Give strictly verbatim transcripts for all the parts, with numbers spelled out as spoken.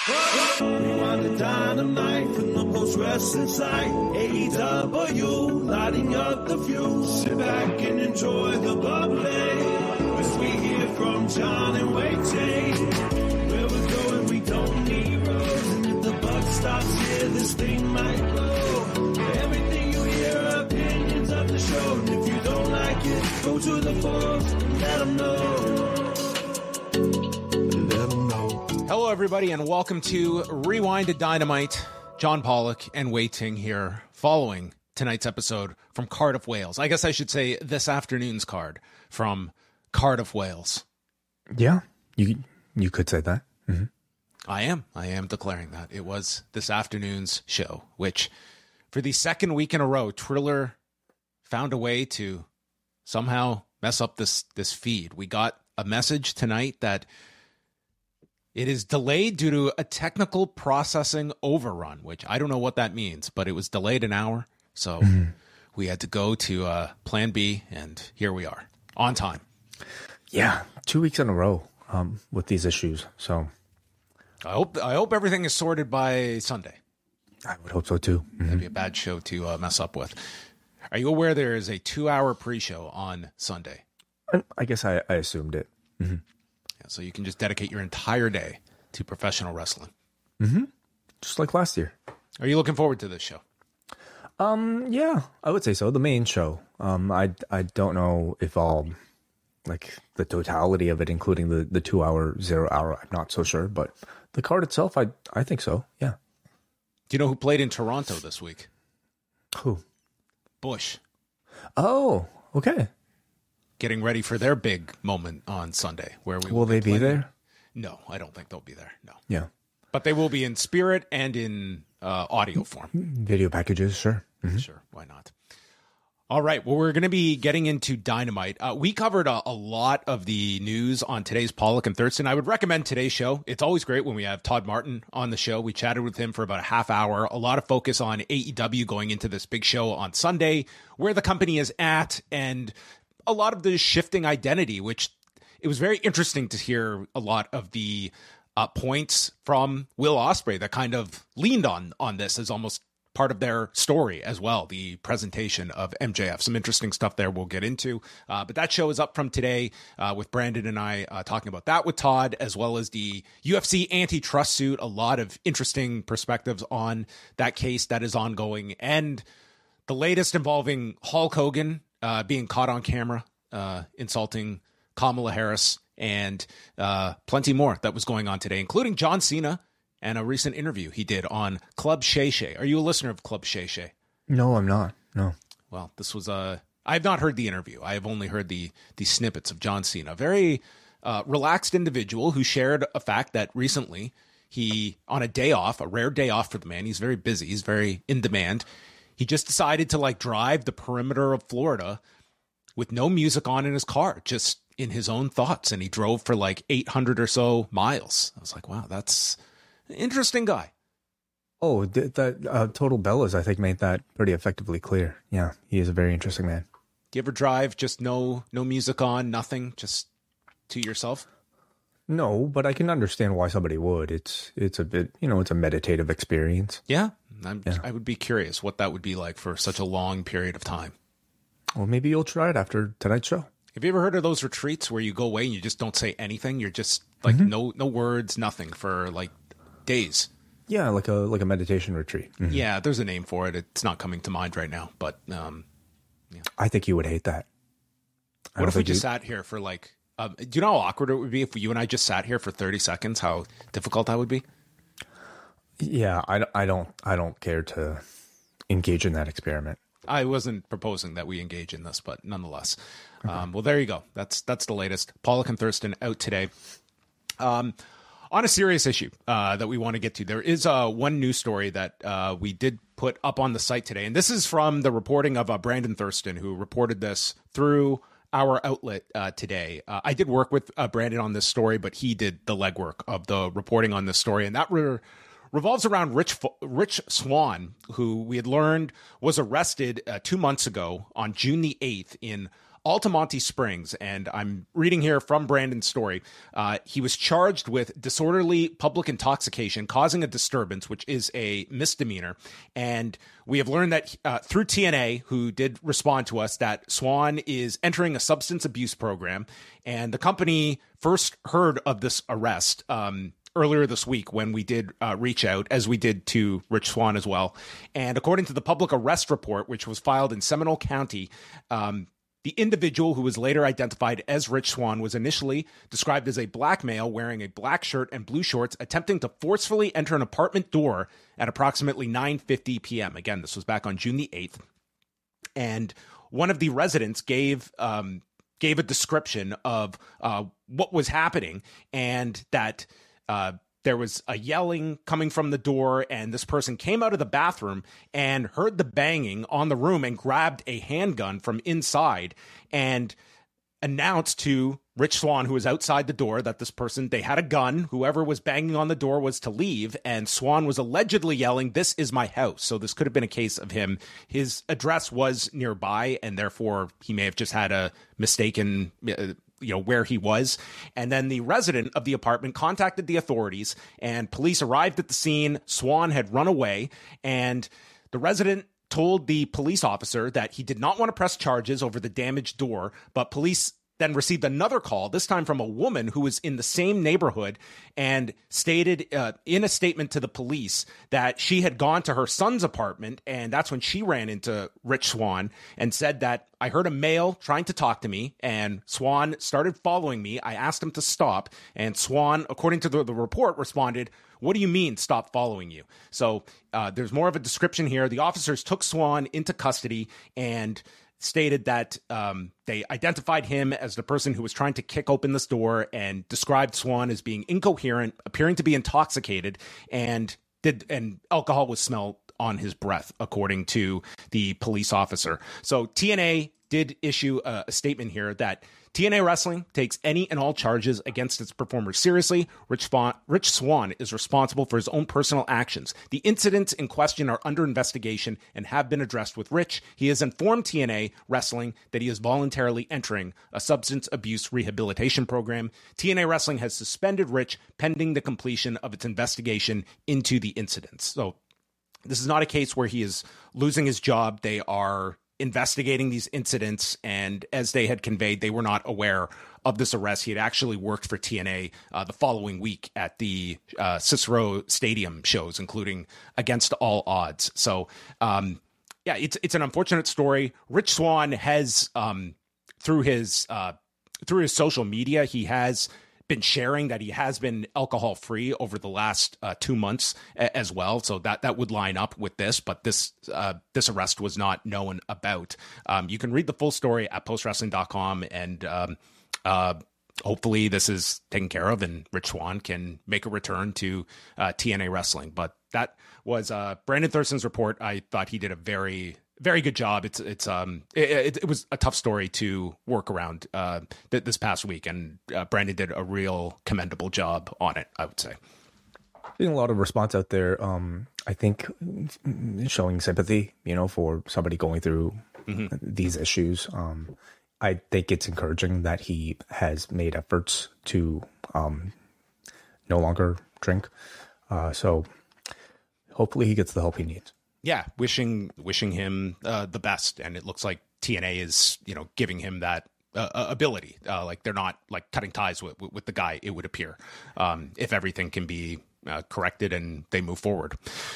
Rewind the dynamite from the post-wrestling site. A E W, lighting up the fuse. Sit back and enjoy the bubbly. As we hear from John and Wade J. Where we're going, we don't need roads. And if the buck stops here, this thing might blow. Everything you hear are opinions of the show. And if you don't like it, go to the forums and let them know. Let them know. Hello, everybody, and welcome to Rewind to Dynamite. John Pollock and Wei Ting here, following tonight's episode from Cardiff, Wales. I guess I should say this afternoon's card from Cardiff, Wales. Yeah, you you could say that. Mm-hmm. I am. I am declaring that. It was this afternoon's show, which for the second week in a row, Triller found a way to somehow mess up this, this feed. We got a message tonight that it is delayed due to a technical processing overrun, which I don't know what that means, but it was delayed an hour. So mm-hmm. we had to go to uh, Plan B, and here we are on time. Yeah, two weeks in a row um, with these issues. So I hope I hope everything is sorted by Sunday. I would hope so too. Mm-hmm. That'd be a bad show to uh, mess up with. Are you aware there is a two-hour pre-show on Sunday? I, I guess I, I assumed it. Mm-hmm. Yeah, so you can just dedicate your entire day to professional wrestling. Mm-hmm. Just like last year. Are you looking forward to this show? Um, yeah, I would say so. The main show. Um, I I don't know if I'll like the totality of it, including the, the two hour, zero hour. I'm not so sure, but the card itself, I I think so. Yeah. Do you know who played in Toronto this week? Who? Bush. Oh, okay. Getting ready for their big moment on Sunday, where we will, will be they be there? No, I don't think they'll be there. No. Yeah. But they will be in spirit and in uh, audio form. Video packages, sure. Mm-hmm. Sure, why not? All right, well, we're going to be getting into Dynamite. Uh, we covered a, a lot of the news on today's Pollock and Thurston. I would recommend today's show. It's always great when we have Todd Martin on the show. We chatted with him for about a half hour. A lot of focus on A E W going into this big show on Sunday, where the company is at, and a lot of the shifting identity, which it was very interesting to hear a lot of the uh, points from Will Ospreay that kind of leaned on on this as almost part of their story as well, the presentation of M J F. Some interesting stuff there we'll get into. Uh, but that show is up from today uh, with Brandon and I uh, talking about that with Todd, as well as the U F C antitrust suit. A lot of interesting perspectives on that case that is ongoing. And the latest involving Hulk Hogan uh, being caught on camera, uh, insulting Kamala Harris, and uh, plenty more that was going on today, including John Cena and a recent interview he did on Club Shay Shay. Are you a listener of Club Shay Shay? No, I'm not. No. Well, this was a... I have not heard the interview. I have only heard the the snippets of John Cena. Very uh, relaxed individual who shared a fact that recently he, on a day off, a rare day off for the man, he's very busy, he's very in demand, he just decided to like drive the perimeter of Florida with no music on in his car, just in his own thoughts. And he drove for like eight hundred or so miles. I was like, wow, that's... interesting guy. Oh, that uh, Total Bellas, I think, made that pretty effectively clear. Yeah, he is a very interesting man. Do you ever drive just no no music on, nothing, just to yourself? No, but I can understand why somebody would. It's it's a bit, you know, it's a meditative experience. Yeah, I'm, yeah. I would be curious what that would be like for such a long period of time. Well, maybe you'll try it after tonight's show. Have you ever heard of those retreats where you go away and you just don't say anything? You're just like mm-hmm. no no words, nothing for like days. Yeah, like a like a meditation retreat. Mm-hmm. Yeah, there's a name for it. It's not coming to mind right now, but um, yeah. I think you would hate that. What if we just sat here for like? Um, do you know how awkward it would be if you and I just sat here for thirty seconds? How difficult that would be? Yeah, I, I don't I don't care to engage in that experiment. I wasn't proposing that we engage in this, but nonetheless. Okay. Um, well, there you go. That's that's the latest. Pollock and Thurston out today. Um, on a serious issue uh, that we want to get to, there is uh, one news story that uh, we did put up on the site today, and this is from the reporting of uh, Brandon Thurston, who reported this through our outlet uh, today. Uh, I did work with uh, Brandon on this story, but he did the legwork of the reporting on this story, and that re- revolves around Rich Rich Swann, who we had learned was arrested uh, two months ago on June the eighth in Altamonte Springs. And I'm reading here from Brandon's story. Uh, he was charged with disorderly public intoxication causing a disturbance, which is a misdemeanor. And we have learned that uh, through T N A, who did respond to us, that Swan is entering a substance abuse program. And the company first heard of this arrest um, earlier this week when we did uh, reach out, as we did to Rich Swan as well. And according to the public arrest report, which was filed in Seminole County, um, the individual who was later identified as Rich Swan was initially described as a black male wearing a black shirt and blue shorts, attempting to forcefully enter an apartment door at approximately nine fifty p.m. Again, this was back on June the eighth. And one of the residents gave um, gave a description of uh, what was happening, and that uh, there was a yelling coming from the door, and this person came out of the bathroom and heard the banging on the room and grabbed a handgun from inside and announced to Rich Swan, who was outside the door, that this person, they had a gun. Whoever was banging on the door was to leave, and Swan was allegedly yelling, "This is my house." So this could have been a case of him. His address was nearby, and therefore he may have just had a mistaken uh, you know, where he was. And then the resident of the apartment contacted the authorities, and police arrived at the scene. Swan had run away, and the resident told the police officer that he did not want to press charges over the damaged door, but police then received another call, this time from a woman who was in the same neighborhood, and stated uh, in a statement to the police that she had gone to her son's apartment, and that's when she ran into Rich Swan and said that, "I heard a male trying to talk to me, and Swan started following me. I asked him to stop, and Swan, according to the, the report, responded, 'What do you mean, stop following you?'" So uh, there's more of a description here. The officers took Swan into custody and stated that um, they identified him as the person who was trying to kick open this door, and described Swan as being incoherent, appearing to be intoxicated, and did and alcohol was smelled on his breath, according to the police officer. So T N A did issue a, a statement here that T N A Wrestling takes any and all charges against its performers seriously. Rich Swan, Rich Swan is responsible for his own personal actions. The incidents in question are under investigation and have been addressed with Rich. He has informed T N A Wrestling that he is voluntarily entering a substance abuse rehabilitation program. T N A Wrestling has suspended Rich pending the completion of its investigation into the incidents. So this is not a case where he is losing his job. They are investigating these incidents, and as they had conveyed, they were not aware of this arrest. He had actually worked for T N A uh, the following week at the uh, Cicero Stadium shows, including Against All Odds. So, um, yeah, it's it's an unfortunate story. Rich Swan has, um, through his uh, through his social media, he has been sharing that he has been alcohol free over the last uh, two months a- as well. So that, that would line up with this, but this, uh, this arrest was not known about. Um, you can read the full story at post wrestling dot com, and, um, uh, hopefully this is taken care of and Rich Swan can make a return to, uh, T N A Wrestling. But that was, uh, Brandon Thurston's report. I thought he did a very, very good job. It's it's um it, it, it was a tough story to work around uh th- this past week, and uh, Brandon did a real commendable job on it, I would say. Getting a lot of response out there. Um, I think showing sympathy, you know, for somebody going through mm-hmm. these issues. Um, I think it's encouraging that he has made efforts to um no longer drink. Uh, so hopefully he gets the help he needs. Yeah, wishing wishing him uh, the best, and it looks like T N A is, you know, giving him that uh, ability. Uh, like they're not like cutting ties with with the guy, it would appear, um, if everything can be uh, corrected and they move forward.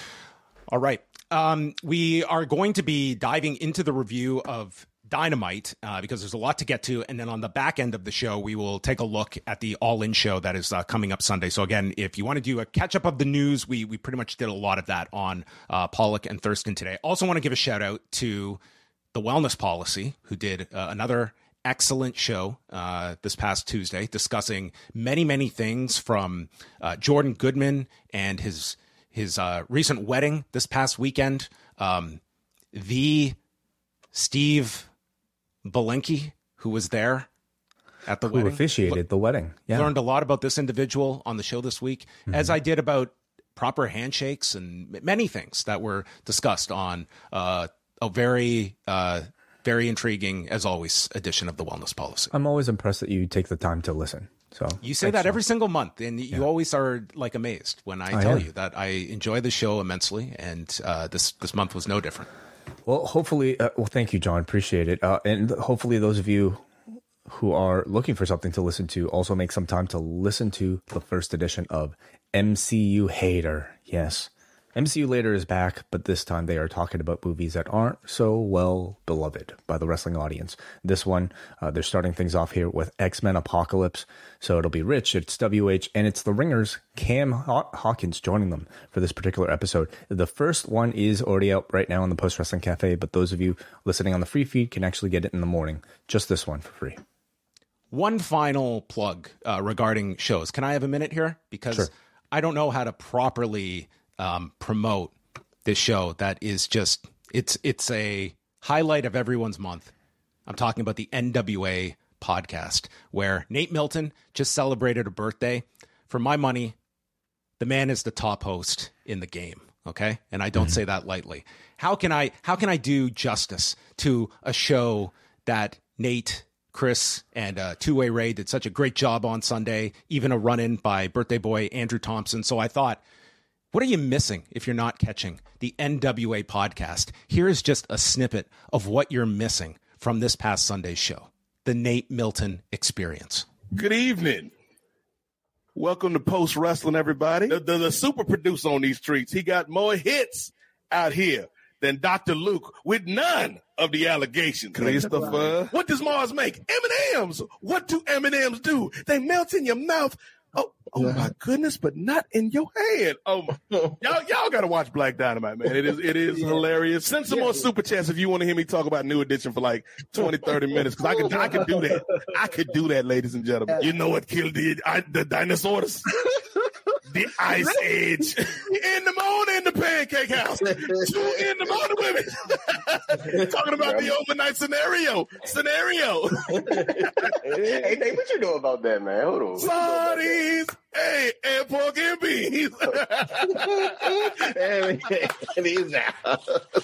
All right, um, we are going to be diving into the review of Dynamite uh, because there's a lot to get to, and then on the back end of the show we will take a look at the All In show that is uh, coming up Sunday. So again, if you want to do a catch up of the news, we we pretty much did a lot of that on uh, Pollock and Thurston today. Also want to give a shout out to the Wellness Policy, who did uh, another excellent show uh, this past Tuesday, discussing many many things from uh, Jordan Goodman and his his uh, recent wedding this past weekend, um, the Steve Belenke, who was there at the who wedding. officiated L- the wedding. Yeah. Learned a lot about this individual on the show this week, mm-hmm. as I did about proper handshakes and many things that were discussed on uh, a very uh, very intriguing, as always, edition of the Wellness Policy. I'm always impressed that you take the time to listen. So you say that every single month, and you yeah. always are like amazed when I, I tell am. you that I enjoy the show immensely, and uh, this this month was no different. Well, hopefully, uh, well, thank you, John. Appreciate it, uh, and hopefully, those of you who are looking for something to listen to also make some time to listen to the first edition of M C U Hater. Yes. M C U Later is back, but this time they are talking about movies that aren't so well beloved by the wrestling audience. This one, uh, they're starting things off here with X-Men Apocalypse. So it'll be Rich, it's W H, and it's the Ringers, Cam Haw- Hawkins joining them for this particular episode. The first one is already out right now on the Post Wrestling Cafe, but those of you listening on the free feed can actually get it in the morning. Just this one for free. One final plug uh, regarding shows. Can I have a minute here? Because sure. I don't know how to properly... Um, promote this show that is just it's it's a highlight of everyone's month. I'm talking about the N W A podcast, where Nate Milton just celebrated a birthday. For my money, the man is the top host in the game. Okay, and I don't mm-hmm. say that lightly. How can I how can I do justice to a show that Nate, Chris, and uh, Two Way Ray did such a great job on Sunday? Even a run in by birthday boy Andrew Thompson. So I thought, what are you missing if you're not catching the N W A podcast? Here is just a snippet of what you're missing from this past Sunday's show, the Nate Milton Experience. Good evening. Welcome to Post Wrestling, everybody. The, the, the super producer on these streets. He got more hits out here than Doctor Luke with none of the allegations. Christopher. What does Mars make? M and M's. What do M and M's do? They melt in your mouth. Oh, oh yeah. My goodness, but not in your hand. Oh, my. y'all, y'all got to watch Black Dynamite, man. It is, it is yeah. hilarious. Send some yeah. more super chats if you want to hear me talk about New Edition for like twenty, thirty minutes, because I could, I could do that. I could do that, ladies and gentlemen. You know what killed the, I, the dinosaurs? The Ice Age. In the morning, the Pancake House. Two in the morning, women. Talking about the overnight scenario. Scenario. Hey, Nate, what you know about that, man? Hold on. Sorries. Hey, and pork and beans. These now.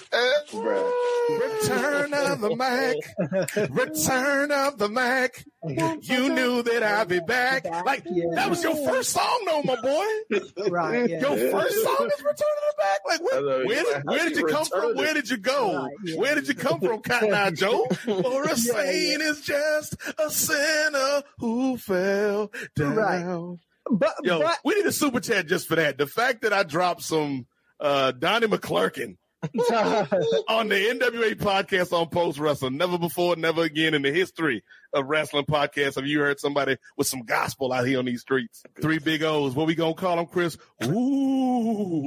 Return of the Mac. Return of the Mac. You knew that I'd be back. Like, that was your first song, though, my boy. Right. Yeah. Your first song is Return of the Mac. Like, where, where, did, where did you come from? Where did you go? Right, yeah. Where did you come from, Cotton Eye Joe? For a saint is just a sinner who fell down. Right. But, Yo, but, we need a super chat just for that. The fact that I dropped some uh, Donnie McClurkin on the N W A podcast on Post Wrestling. Never before, never again in the history of wrestling podcasts have you heard somebody with some gospel out here on these streets. Three big O's. What we gonna call them, Chris? Ooh.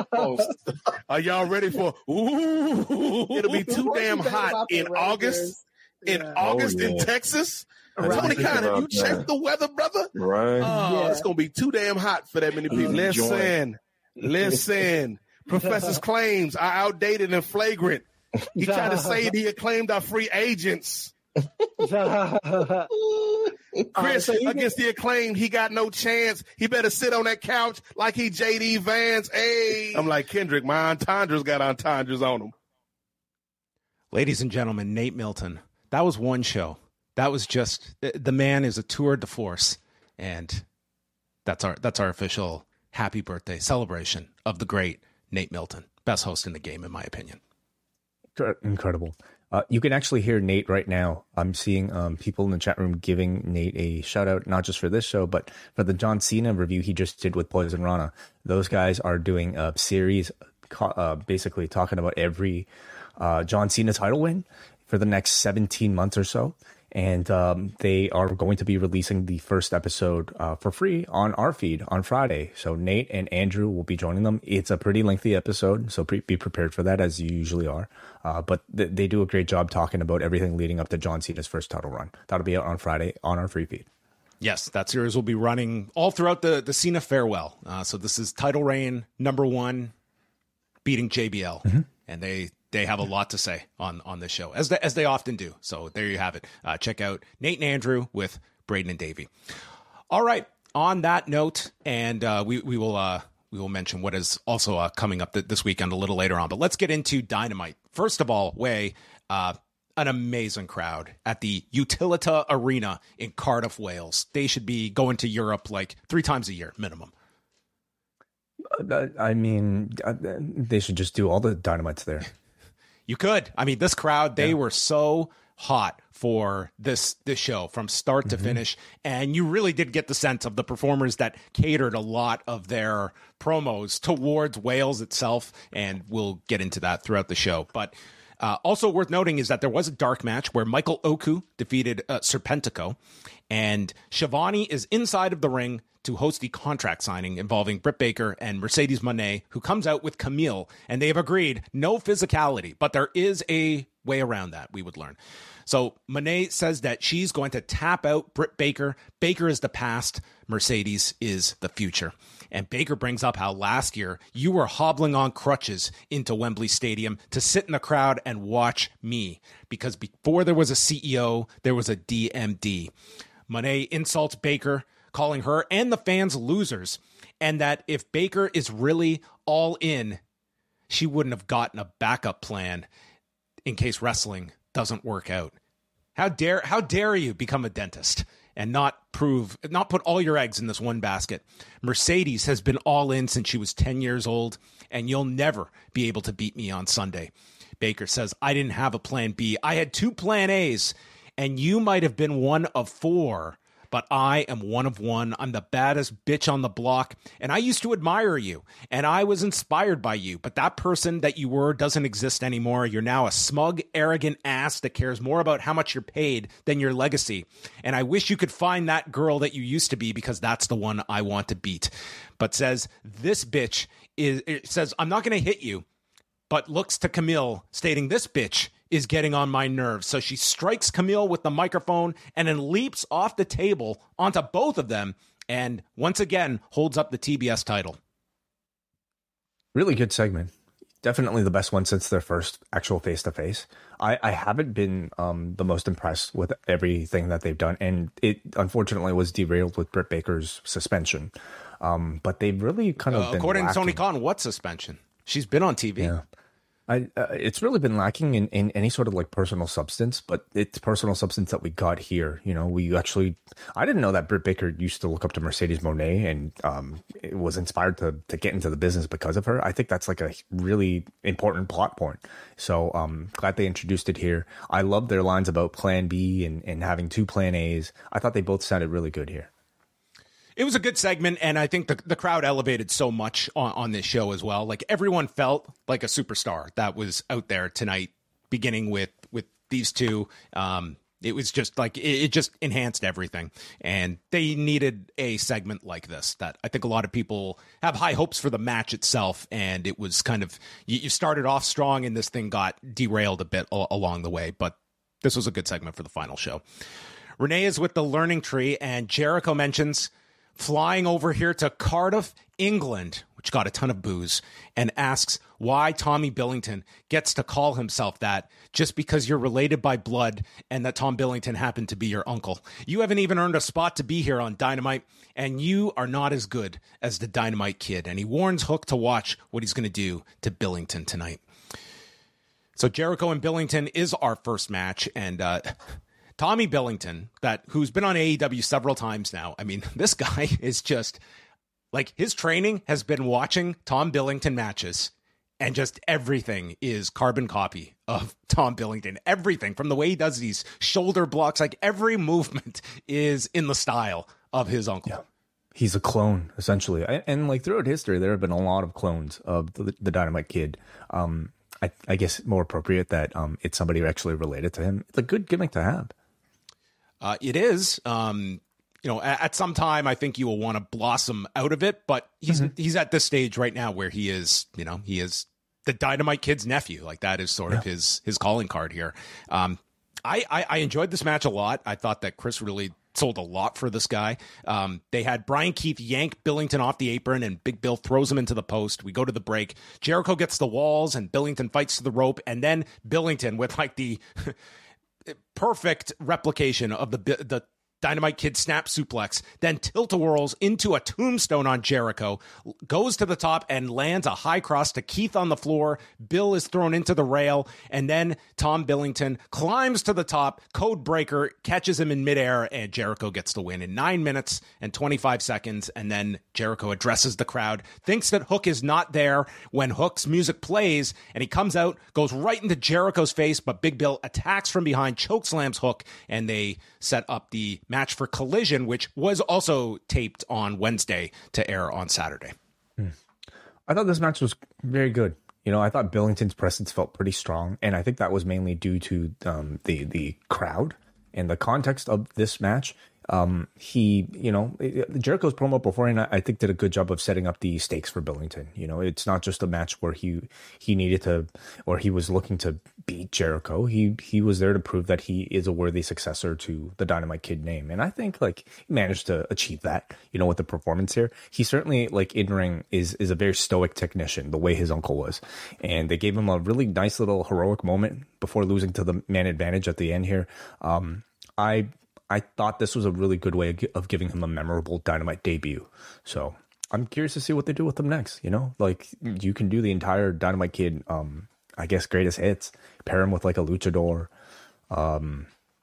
Are y'all ready for ooh? It'll be too damn hot in August. In yeah. August oh, yeah. in Texas. Right. Tony Khan, have you checked that. the weather, brother? Right. Oh, yeah. It's going to be too damn hot for that many people. Listen, listen. Professor's claims are outdated and flagrant. He tried to say that he had claimed our free agents. Chris, uh, so against the Acclaim, he got no chance. He better sit on that couch like he J D Vance. Hey, I'm like Kendrick. My entendres got entendres on him. Ladies and gentlemen, Nate Milton. That was one show. That was just the man is a tour de force, and that's our that's our official happy birthday celebration of the great Nate Milton, best host in the game, in my opinion. Incredible. Uh, you can actually hear Nate right now. I'm seeing um, people in the chat room giving Nate a shout out, not just for this show, but for the John Cena review he just did with Poison Rana. Those guys are doing a series, uh, basically talking about every uh, John Cena title win for the next seventeen months or so. And um, they are going to be releasing the first episode uh, for free on our feed on Friday. So Nate and Andrew will be joining them. It's a pretty lengthy episode, so pre- be prepared for that, as you usually are. Uh, but th- they do a great job talking about everything leading up to John Cena's first title run. That'll be out on Friday on our free feed. Yes, that series will be running all throughout the, the Cena farewell. Uh, so this is title reign number one, beating J B L. Mm-hmm. And they... They have a lot to say on, on this show, as they, as they often do. So there you have it. Uh, check out Nate and Andrew with Braden and Davey. All right. On that note, and uh, we we will uh, we will mention what is also uh, coming up th- this weekend a little later on. But let's get into Dynamite. First of all, Way, uh, an amazing crowd at the Utilita Arena in Cardiff, Wales. They should be going to Europe like three times a year minimum. I mean, they should just do all the Dynamites there. You could. I mean, this crowd, they yeah. were so hot for this this show from start to mm-hmm. finish, and you really did get the sense of the performers that catered a lot of their promos towards Wales itself, and we'll get into that throughout the show. But uh, also worth noting is that there was a dark match where Michael Oku defeated uh, Serpentico, and Shivani is inside of the ring to host the contract signing involving Britt Baker and Mercedes Moné, who comes out with Camille, and they have agreed no physicality, but there is a way around that, we would learn. So Moné says that she's going to tap out Britt Baker. Baker is the past, Mercedes is the future. And Baker brings up how last year you were hobbling on crutches into Wembley Stadium to sit in the crowd and watch me, because before there was a C E O, there was a D M D. Moné insults Baker, calling her and the fans losers, and that if Baker is really all in, she wouldn't have gotten a backup plan in case wrestling doesn't work out. How dare how dare you become a dentist and not prove not put all your eggs in this one basket? Mercedes has been all in since she was ten years old, and you'll never be able to beat me on Sunday. Baker says, I didn't have a plan B. I had two plan A's, and you might have been one of four. But I am one of one. I'm the baddest bitch on the block. And I used to admire you. And I was inspired by you. But that person that you were doesn't exist anymore. You're now a smug, arrogant ass that cares more about how much you're paid than your legacy. And I wish you could find that girl that you used to be, because that's the one I want to beat. But says, this bitch is, it says, I'm not going to hit you. But looks to Camille, stating this bitch is getting on my nerves. So she strikes Camille with the microphone and then leaps off the table onto both of them, and once again holds up the T B S title. Really good segment. Definitely the best one since their first actual face-to-face. I, I haven't been um, the most impressed with everything that they've done, and it unfortunately was derailed with Britt Baker's suspension. Um, but they've really kind of uh, been according lacking. to Tony Khan, what suspension? She's been on T V. Yeah. I, uh, it's really been lacking in, in any sort of like personal substance, but it's personal substance that we got here. You know, we actually, I didn't know that Britt Baker used to look up to Mercedes Moné and um, it was inspired to to get into the business because of her. I think that's like a really important plot point. So um, glad they introduced it here. I love their lines about plan B and, and having two plan A's. I thought they both sounded really good here. It was a good segment, and I think the the crowd elevated so much on, on this show as well. Like, everyone felt like a superstar that was out there tonight, beginning with, with these two. Um, it was just like, it, it just enhanced everything. And they needed a segment like this that I think a lot of people have high hopes for the match itself. And it was kind of, you, you started off strong and this thing got derailed a bit a- along the way. But this was a good segment for the final show. Renee is with the Learning Tree, and Jericho mentions flying over here to Cardiff, England, which got a ton of boos, and asks why Tommy Billington gets to call himself that just because you're related by blood and that Tom Billington happened to be your uncle. You haven't even earned a spot to be here on Dynamite, and you are not as good as the Dynamite Kid. And he warns Hook to watch what he's going to do to Billington tonight. So Jericho and Billington is our first match, and uh Tommy Billington, that who's been on A E W several times now. I mean, this guy is just like, his training has been watching Tom Billington matches, and just everything is carbon copy of Tom Billington. Everything from the way he does these shoulder blocks, like every movement is in the style of his uncle. Yeah. He's a clone, essentially. And, and like throughout history, there have been a lot of clones of the, the Dynamite Kid. Um, I, I guess more appropriate that um, it's somebody actually related to him. It's a good gimmick to have. Uh, it is, um, you know, at, at some time, I think you will want to blossom out of it, but he's, mm-hmm. he's at this stage right now where he is, you know, he is the Dynamite Kid's nephew. Like, that is sort yeah. of his, his calling card here. Um, I, I, I enjoyed this match a lot. I thought that Chris really sold a lot for this guy. Um, they had Brian Keith yank Billington off the apron, and Big Bill throws him into the post. We go to the break. Jericho gets the walls, and Billington fights to the rope, and then Billington with like the perfect replication of the the Dynamite Kid snap suplex, then tilt-a-whirls into a tombstone on Jericho, goes to the top and lands a high cross to Keith on the floor. Bill is thrown into the rail, and then Tom Billington climbs to the top. Code Breaker catches him in midair, and Jericho gets the win in nine minutes and twenty-five seconds. And then Jericho addresses the crowd, thinks that Hook is not there when Hook's music plays, and he comes out, goes right into Jericho's face, but Big Bill attacks from behind, chokeslams Hook, and they set up the match for Collision, which was also taped on Wednesday to air on Saturday. Mm. I thought this match was very good. You know, I thought Billington's presence felt pretty strong, and I think that was mainly due to um, the the crowd and the context of this match. Um, he, you know, Jericho's promo beforehand, I think, did a good job of setting up the stakes for Billington. You know, it's not just a match where he he needed to, or he was looking to beat Jericho. He he was there to prove that he is a worthy successor to the Dynamite Kid name, and I think like he managed to achieve that. You know, with the performance here, he certainly like in ring is is a very stoic technician, the way his uncle was, and they gave him a really nice little heroic moment before losing to the man advantage at the end here. Um, I. I thought this was a really good way of giving him a memorable Dynamite debut. So I'm curious to see what they do with him next. You know, like you can do the entire Dynamite Kid, um, I guess, greatest hits, pair him with like a luchador, um,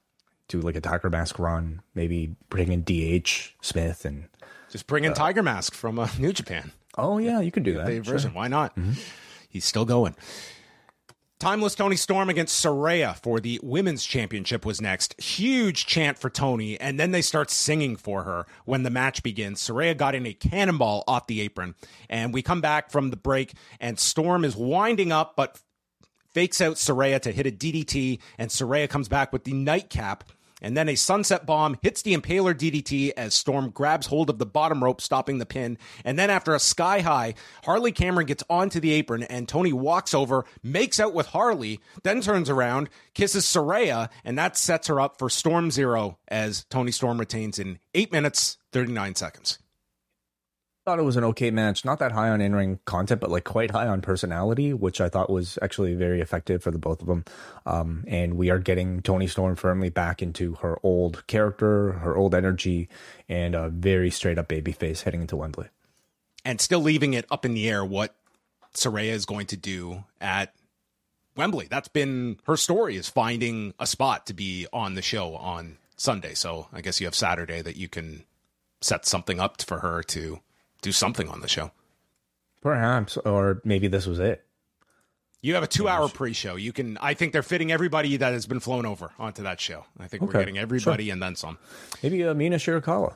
do like a Tiger Mask run, maybe bring in D H Smith and just bring in uh, Tiger Mask from uh, New Japan. Oh yeah, you could do that. The version, sure. Why not? Mm-hmm. He's still going. Timeless Toni Storm against Saraya for the Women's Championship was next. Huge chant for Toni, and then they start singing for her when the match begins. Saraya got in a cannonball off the apron, and we come back from the break, and Storm is winding up, but fakes out Saraya to hit a D D T, and Saraya comes back with the nightcap. And then a sunset bomb hits the Impaler D D T as Storm grabs hold of the bottom rope, stopping the pin. And then after a sky high, Harley Cameron gets onto the apron and Toni walks over, makes out with Harley, then turns around, kisses Saraya, and that sets her up for Storm Zero as Toni Storm retains in eight minutes, thirty-nine seconds. Thought it was an okay match, not that high on in-ring content, but like quite high on personality, which I thought was actually very effective for the both of them. Um, and we are getting Toni Storm firmly back into her old character, her old energy, and a very straight up babyface heading into Wembley. And still leaving it up in the air what Saraya is going to do at Wembley. That's been her story, is finding a spot to be on the show on Sunday. So I guess you have Saturday that you can set something up for her to do something on the show. Perhaps, or maybe this was it. You have a two-hour pre-show. You can. I think they're fitting everybody that has been flown over onto that show. I think okay. we're getting everybody sure. and then some. Maybe uh, Mina Shirakawa.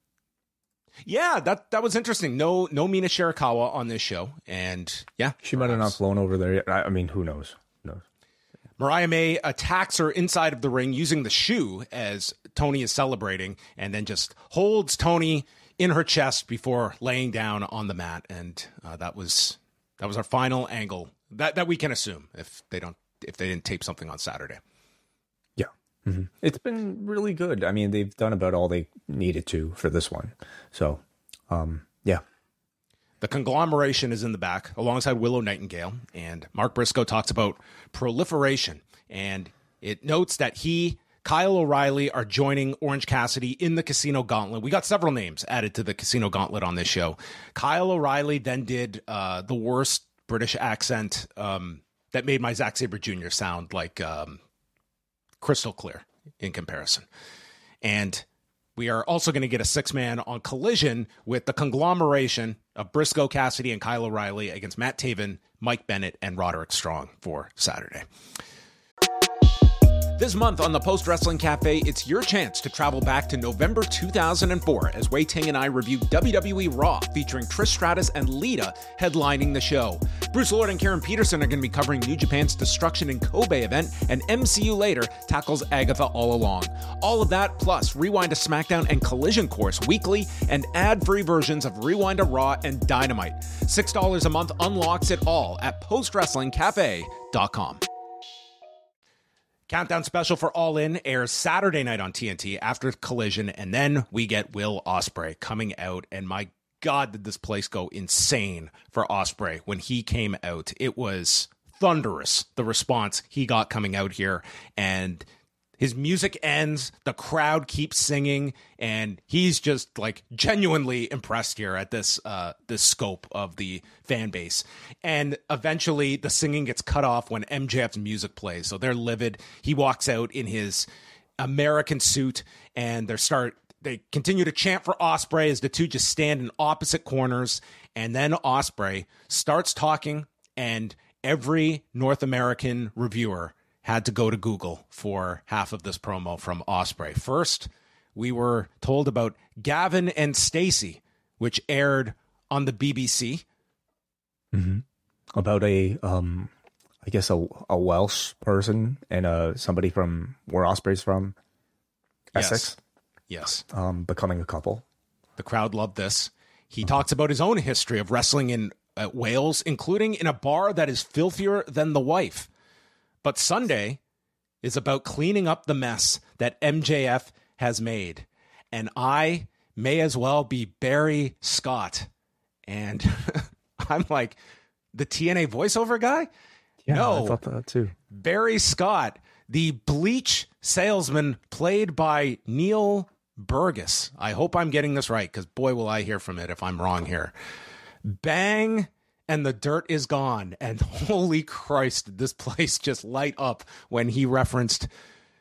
Yeah, that that was interesting. No, no Mina Shirakawa on this show, and yeah, she might have not flown over there yet. I mean, who knows? Who knows? Mariah May attacks her inside of the ring using the shoe as Toni is celebrating, and then just holds Toni in her chest before laying down on the mat, and uh, that was that was our final angle that that we can assume if they don't if they didn't tape something on Saturday. Yeah, mm-hmm. It's been really good. I mean, they've done about all they needed to for this one. So, um, yeah. The conglomeration is in the back alongside Willow Nightingale, and Mark Briscoe talks about proliferation, and it notes that he, Kyle O'Reilly are joining Orange Cassidy in the Casino Gauntlet. We got several names added to the Casino Gauntlet on this show. Kyle O'Reilly then did uh, the worst British accent um, that made my Zack Sabre Junior sound like um, crystal clear in comparison. And we are also going to get a six-man on Collision with the conglomeration of Briscoe, Cassidy, and Kyle O'Reilly against Matt Taven, Mike Bennett, and Roderick Strong for Saturday. This month on the Post Wrestling Cafe, it's your chance to travel back to November two thousand four as Wei Ting and I review W W E Raw featuring Trish Stratus and Lita headlining the show. Bruce Lord and Karen Peterson are going to be covering New Japan's Destruction in Kobe event, and M C U Later tackles Agatha All Along. All of that plus Rewind to SmackDown and Collision Course weekly and ad-free versions of Rewind to Raw and Dynamite. six dollars a month unlocks it all at post wrestling cafe dot com. Countdown special for All In airs Saturday night on T N T after Collision, and then we get Will Ospreay coming out, and my God, did this place go insane for Ospreay when he came out. It was thunderous, the response he got coming out here, and his music ends, the crowd keeps singing, and he's just like genuinely impressed here at this uh, this scope of the fan base. And eventually the singing gets cut off when M J F's music plays. So they're livid. He walks out in his American suit, and they start they continue to chant for Ospreay as the two just stand in opposite corners. And then Ospreay starts talking, and every North American reviewer had to go to Google for half of this promo from Ospreay. First, we were told about Gavin and Stacey, which aired on the B B C. Mm-hmm. About a, um, I guess, a, a Welsh person and uh, somebody from where Ospreay's from, Essex. Yes. yes. Um, becoming a couple. The crowd loved this. He uh-huh. talks about his own history of wrestling in uh, Wales, including in a bar that is filthier than the wife. But Sunday is about cleaning up the mess that M J F has made. And I may as well be Barry Scott. And I'm like, the T N A voiceover guy? Yeah, no, I thought that too. Barry Scott, the bleach salesman played by Neil Burgess. I hope I'm getting this right, because boy, will I hear from it if I'm wrong here. Bang. And the dirt is gone. And holy Christ, did this place just light up when he referenced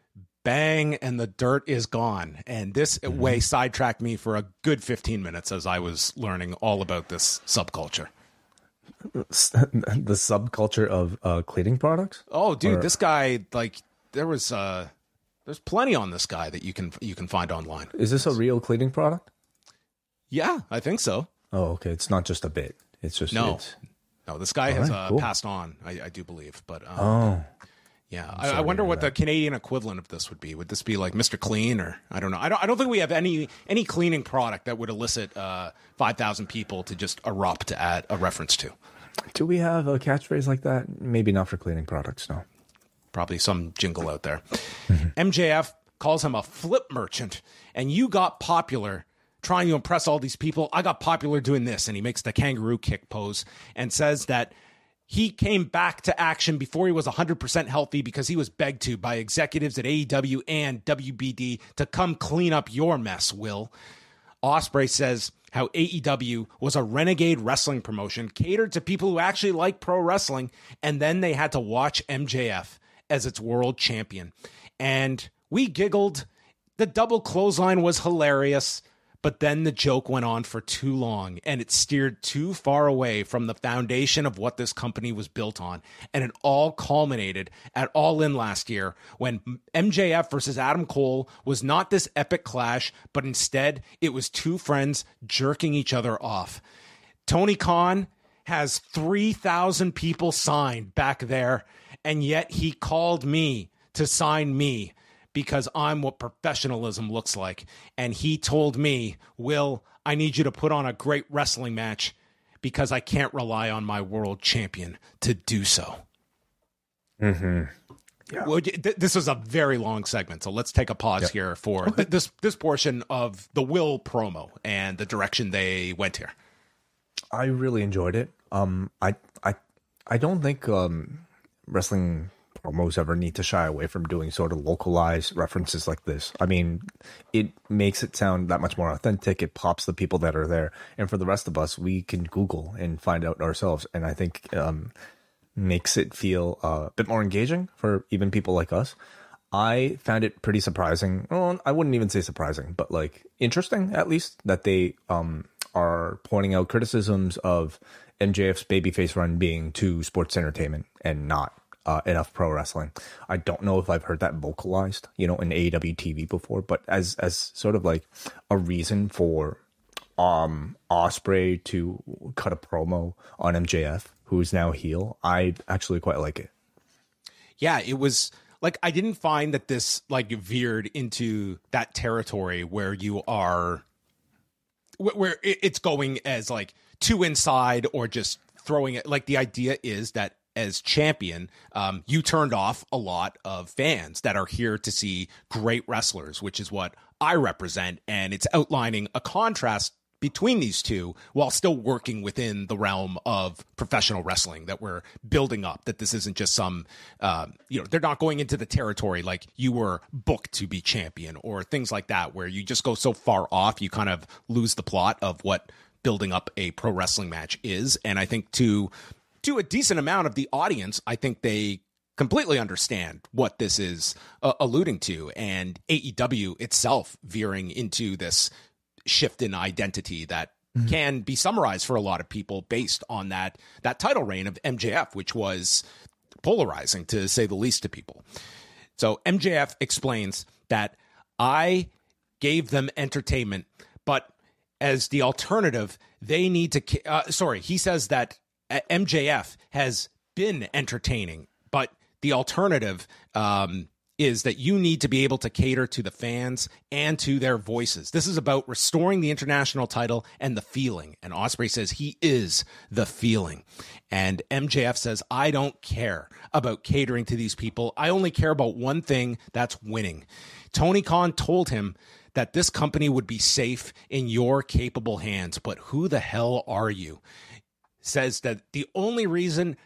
bang and the dirt is gone. And this mm-hmm. way sidetracked me for a good fifteen minutes as I was learning all about this subculture. The subculture of uh, cleaning products? Oh, dude, or... this guy, like, there was, uh, there's plenty on this guy that you can, you can find online. Is this a real cleaning product? Yeah, I think so. Oh, okay. It's not just a bit. It's just no, it's... no. This guy All has right, uh, cool. passed on. I, I do believe, but um, oh, yeah. I, I wonder what that. the Canadian equivalent of this would be. Would this be like Mister Clean, or I don't know. I don't. I don't think we have any any cleaning product that would elicit uh, five thousand people to just erupt at a reference to. Do we have a catchphrase like that? Maybe not for cleaning products. No, probably some jingle out there. M J F calls him a flip merchant, and you got popular trying to impress all these people. I got popular doing this. And he makes the kangaroo kick pose and says that he came back to action before he was one hundred percent healthy because he was begged to by executives at A E W and W B D to come clean up your mess, Will. Ospreay says how A E W was a renegade wrestling promotion catered to people who actually like pro wrestling, and then they had to watch M J F as its world champion. And we giggled. The double clothesline was hilarious. But then the joke went on for too long, and it steered too far away from the foundation of what this company was built on. And it all culminated at All In last year when M J F versus Adam Cole was not this epic clash, but instead it was two friends jerking each other off. Tony Khan has three thousand people signed back there, and yet he called me to sign me. Because I'm what professionalism looks like. And he told me, Will, I need you to put on a great wrestling match because I can't rely on my world champion to do so. Mm-hmm. Yeah. Well, th- this was a very long segment, so let's take a pause yep. here for okay. th- this this portion of the Will promo and the direction they went here. I really enjoyed it. Um, I I I don't think um, wrestling promos ever need to shy away from doing sort of localized references like this. I mean, it makes it sound that much more authentic. It pops the people that are there, and for the rest of us, we can Google and find out ourselves. And I think um, makes it feel uh, a bit more engaging for even people like us. I found it pretty surprising. Well, I wouldn't even say surprising, but like interesting at least that they um, are pointing out criticisms of M J F's babyface run being to sports entertainment and not uh, enough pro wrestling. I don't know if I've heard that vocalized, you know, in A E W T V before, but as as sort of like a reason for um, Ospreay to cut a promo on M J F, who's now heel, I actually quite like it. Yeah, it was like, I didn't find that this like veered into that territory where you are, where it's going as like too inside or just throwing it. Like the idea is that as champion, um, you turned off a lot of fans that are here to see great wrestlers, which is what I represent. And it's outlining a contrast between these two while still working within the realm of professional wrestling that we're building up, that this isn't just some, uh, you know, they're not going into the territory like you were booked to be champion or things like that, where you just go so far off, you kind of lose the plot of what building up a pro wrestling match is. And I think to, to a decent amount of the audience, I think they completely understand what this is uh, alluding to, and A E W itself veering into this shift in identity that mm-hmm. can be summarized for a lot of people based on that that title reign of M J F, which was polarizing to say the least to people. So M J F explains that I gave them entertainment, but as the alternative, they need to uh, sorry, he says that M J F has been entertaining, but the alternative um is that you need to be able to cater to the fans and to their voices. This is about restoring the international title and the feeling. And Ospreay says he is the feeling. And M J F says, I don't care about catering to these people. I only care about one thing, that's winning. Tony Khan told him that this company would be safe in your capable hands. But who the hell are you? Says that the only reason...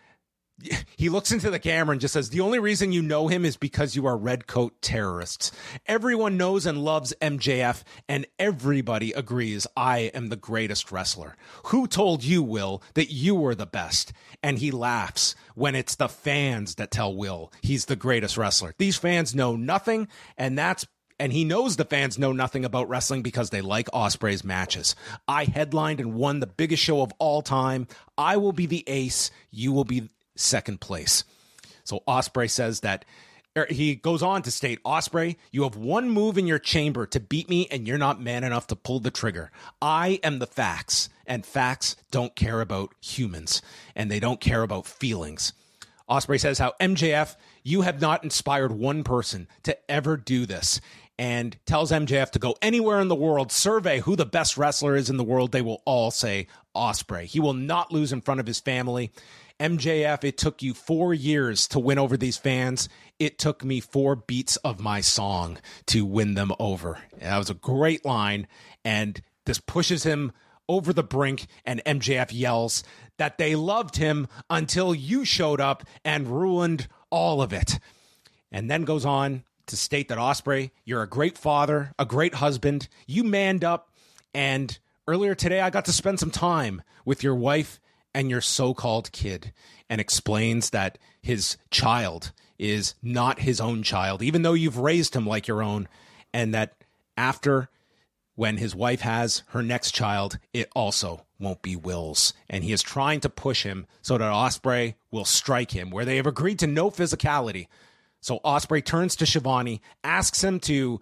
He looks into the camera and just says, the only reason you know him is because you are redcoat terrorists. Everyone knows and loves M J F, and everybody agrees I am the greatest wrestler. Who told you, Will, that you were the best? And he laughs when it's the fans that tell Will he's the greatest wrestler. These fans know nothing, and that's And he knows the fans know nothing about wrestling because they like Ospreay's matches. I headlined and won the biggest show of all time. I will be the ace. You will be second place. So Ospreay says that, er, he goes on to state, Ospreay, you have one move in your chamber to beat me and you're not man enough to pull the trigger. I am the facts, and facts don't care about humans, and they don't care about feelings. Ospreay says how M J F, you have not inspired one person to ever do this, and tells M J F to go anywhere in the world, survey who the best wrestler is in the world. They will all say Ospreay. He will not lose in front of his family. M J F, it took you four years to win over these fans. It took me four beats of my song to win them over. That was a great line, and this pushes him over the brink, and M J F yells that they loved him until you showed up and ruined all of it. And then goes on to state that, Ospreay, you're a great father, a great husband. You manned up, and earlier today I got to spend some time with your wife and your so-called kid, and explains that his child is not his own child, even though you've raised him like your own, and that after, when his wife has her next child, it also won't be Will's. And he is trying to push him so that Ospreay will strike him, where they have agreed to no physicality. So Ospreay turns to Schiavone, asks him to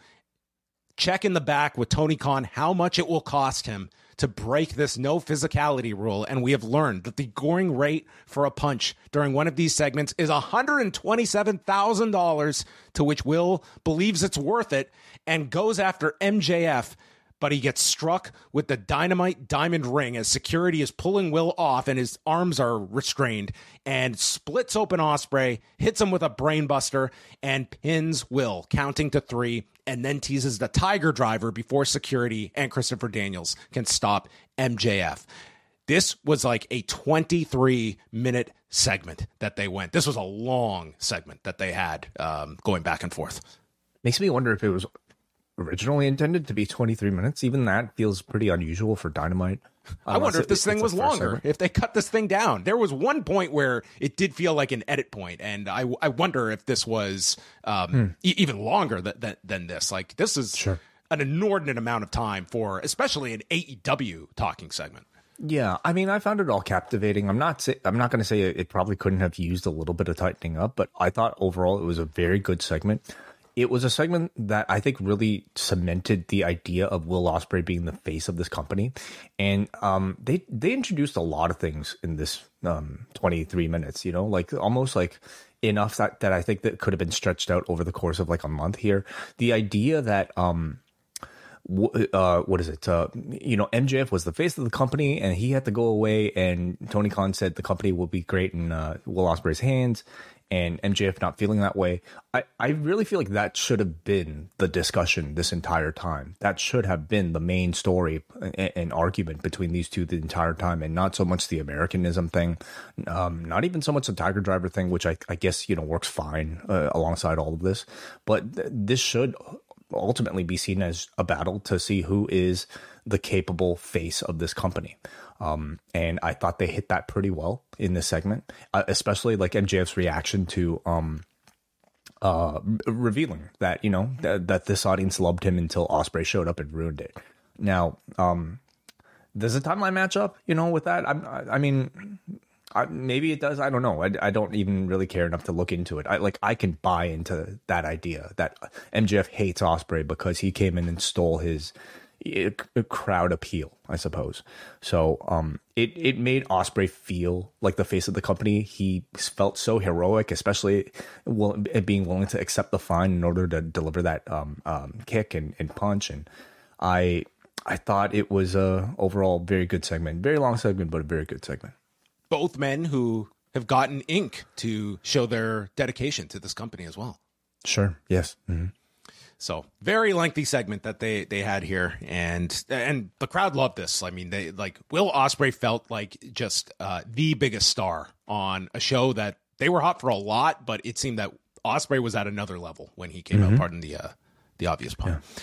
check in the back with Tony Khan how much it will cost him to break this no physicality rule. And we have learned that the going rate for a punch during one of these segments is one hundred twenty-seven thousand dollars, to which Will believes it's worth it and goes after M J F, but he gets struck with the dynamite diamond ring as security is pulling Will off and his arms are restrained, and splits open Ospreay, hits him with a brainbuster, and pins Will, counting to three, and then teases the Tiger Driver before security and Christopher Daniels can stop M J F. This was like a twenty-three minute segment that they went. This was a long segment that they had um, going back and forth. Makes me wonder if it was originally intended to be twenty-three minutes. Even that feels pretty unusual for Dynamite. I wonder if this thing was longer, if they cut this thing down. There was one point where it did feel like an edit point, and I, I wonder if this was um, hmm. e- even longer than, than, than this. Like, this is sure. an inordinate amount of time for, especially an A E W talking segment. Yeah, I mean, I found it all captivating. I'm not say, I'm not going to say it, it probably couldn't have used a little bit of tightening up, but I thought overall it was a very good segment. It was a segment that I think really cemented the idea of Will Ospreay being the face of this company. And um, they they introduced a lot of things in this um, twenty-three minutes, you know, like almost like enough that, that I think that could have been stretched out over the course of like a month here. The idea that, um, w- uh, what is it? Uh, you know, M J F was the face of the company and he had to go away, and Tony Khan said the company will be great in uh, Will Ospreay's hands. and M J F not feeling that way. I, I really feel like that should have been the discussion this entire time. That should have been the main story and, and argument between these two the entire time, and not so much the Americanism thing, um, not even so much the Tiger Driver thing, which I, I guess, you know, works fine uh, alongside all of this. But th- this should ultimately be seen as a battle to see who is the capable face of this company. Um, and I thought they hit that pretty well in this segment, uh, especially like M J F's reaction to um, uh, revealing that, you know, th- that this audience loved him until Ospreay showed up and ruined it. Now, um, does the timeline match up, you know, with that? I'm, I, I mean, I, maybe it does. I don't know. I, I don't even really care enough to look into it. I like I can buy into that idea that M J F hates Ospreay because he came in and stole his a crowd appeal, I suppose. So um, it, it made Ospreay feel like the face of the company. He felt so heroic, especially will, being willing to accept the fine in order to deliver that um, um, kick and, and punch. And I I thought it was a overall very good segment. Very long segment, but a very good segment. Both men who have gotten ink to show their dedication to this company as well. Sure. Yes. Mm-hmm. So very lengthy segment that they, they had here, and and the crowd loved this. I mean, they like Will Ospreay felt like just uh, the biggest star on a show that they were hot for a lot, but it seemed that Ospreay was at another level when he came mm-hmm. out. Pardon the uh, the obvious pun. Yeah.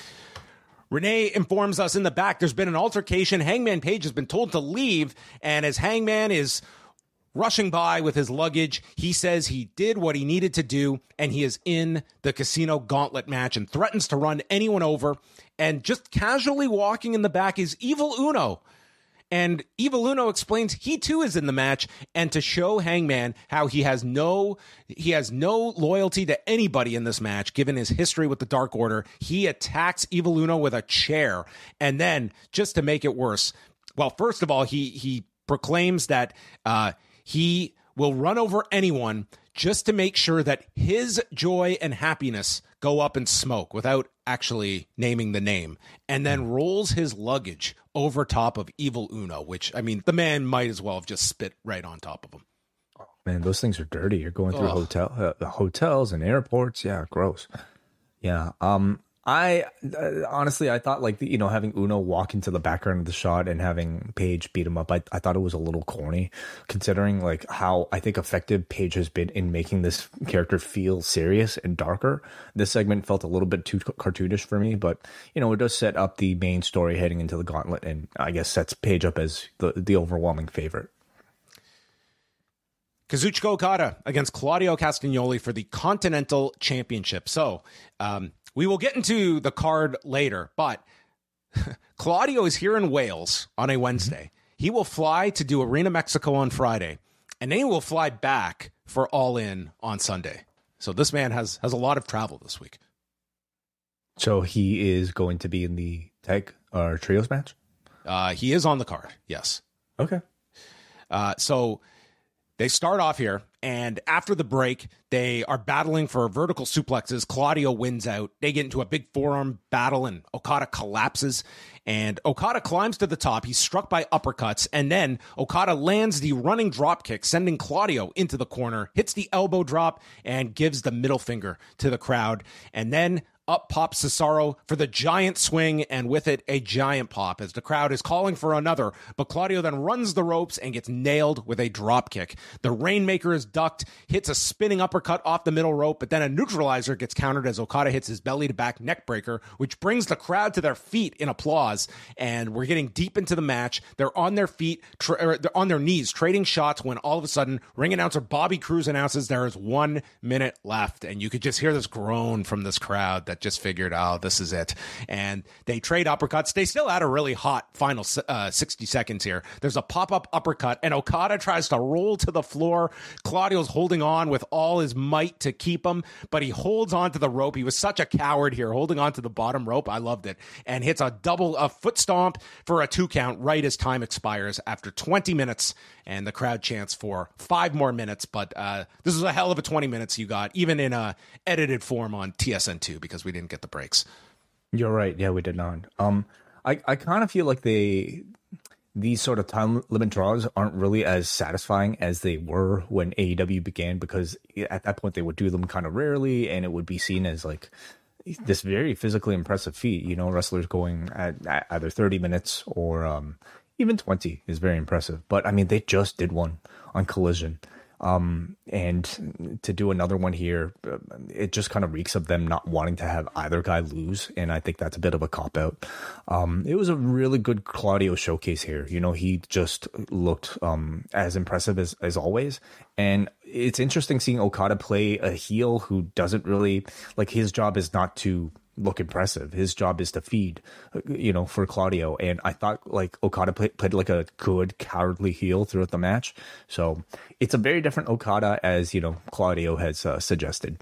Renee informs us in the back there's been an altercation. Hangman Page has been told to leave, and as Hangman is rushing by with his luggage, he says he did what he needed to do, and he is in the Casino Gauntlet match and threatens to run anyone over. And just casually walking in the back is Evil Uno. And Evil Uno explains he too is in the match, and to show Hangman how he has no he has no loyalty to anybody in this match, given his history with the Dark Order, he attacks Evil Uno with a chair. And then, just to make it worse, well, first of all, he he proclaims that uh, he will run over anyone just to make sure that his joy and happiness go up in smoke without actually naming the name, and then rolls his luggage over top of Evil Uno, which, I mean, the man might as well have just spit right on top of him. Oh, man, those things are dirty. You're going through Ugh. hotel uh, hotels and airports. Yeah, gross. Yeah. Um. I uh, honestly, I thought like, you know, having Uno walk into the background of the shot and having Page beat him up, I, I thought it was a little corny, considering like how I think effective Page has been in making this character feel serious and darker. This segment felt a little bit too cartoonish for me, but you know, it does set up the main story heading into the Gauntlet, and I guess sets Page up as the the overwhelming favorite. Kazuchika Okada against Claudio Castagnoli for the Continental Championship. So, um, we will get into the card later, but Claudio is here in Wales on a Wednesday. He will fly to do Arena Mexico on Friday, and then he will fly back for All In on Sunday. So this man has has a lot of travel this week. So he is going to be in the tag or trios match? Uh, he is on the card, yes. Okay. Uh, so they start off here, and after the break, they are battling for vertical suplexes. Claudio wins out. They get into a big forearm battle, and Okada collapses. And Okada climbs to the top. He's struck by uppercuts, and then Okada lands the running drop kick, sending Claudio into the corner, hits the elbow drop, and gives the middle finger to the crowd. And then up pops Cesaro for the giant swing, and with it, a giant pop as the crowd is calling for another. But Claudio then runs the ropes and gets nailed with a drop kick. The Rainmaker is ducked, hits a spinning uppercut off the middle rope, but then a neutralizer gets countered as Okada hits his belly to back neck breaker, which brings the crowd to their feet in applause. And we're getting deep into the match. They're on their feet, tra- or they're on their knees, trading shots, when all of a sudden, ring announcer Bobby Cruz announces there is one minute left. And you could just hear this groan from this crowd that just figured, oh, this is it. And they trade uppercuts. They still had a really hot final uh, sixty seconds here. There's a pop-up uppercut, and Okada tries to roll to the floor. Claudio's holding on with all his might to keep him, but he holds on to the rope. He was such a coward here, holding on to the bottom rope. I loved it. And hits a double, a foot stomp for a two count right as time expires after twenty minutes. And the crowd chants for five more minutes. But uh, this was a hell of a twenty minutes you got, even in a edited form on T S N two, because we didn't get the breaks. You're right. Yeah, we did not. Um, I, I kind of feel like they these sort of time limit draws aren't really as satisfying as they were when A E W began, because at that point they would do them kind of rarely, and it would be seen as like this very physically impressive feat. You know, wrestlers going at, at either thirty minutes or um, even twenty is very impressive. But I mean, they just did one on Collision. Um, and to do another one here, it just kind of reeks of them not wanting to have either guy lose. And I think that's a bit of a cop out. Um, it was a really good Claudio showcase here. You know, he just looked, um, as impressive as, as always. And it's interesting seeing Okada play a heel who doesn't really, like, his job is not to look impressive. His job is to feed, you know, for Claudio. And I thought like Okada played, played like a good cowardly heel throughout the match. So it's a very different Okada, as, you know, Claudio has uh, suggested.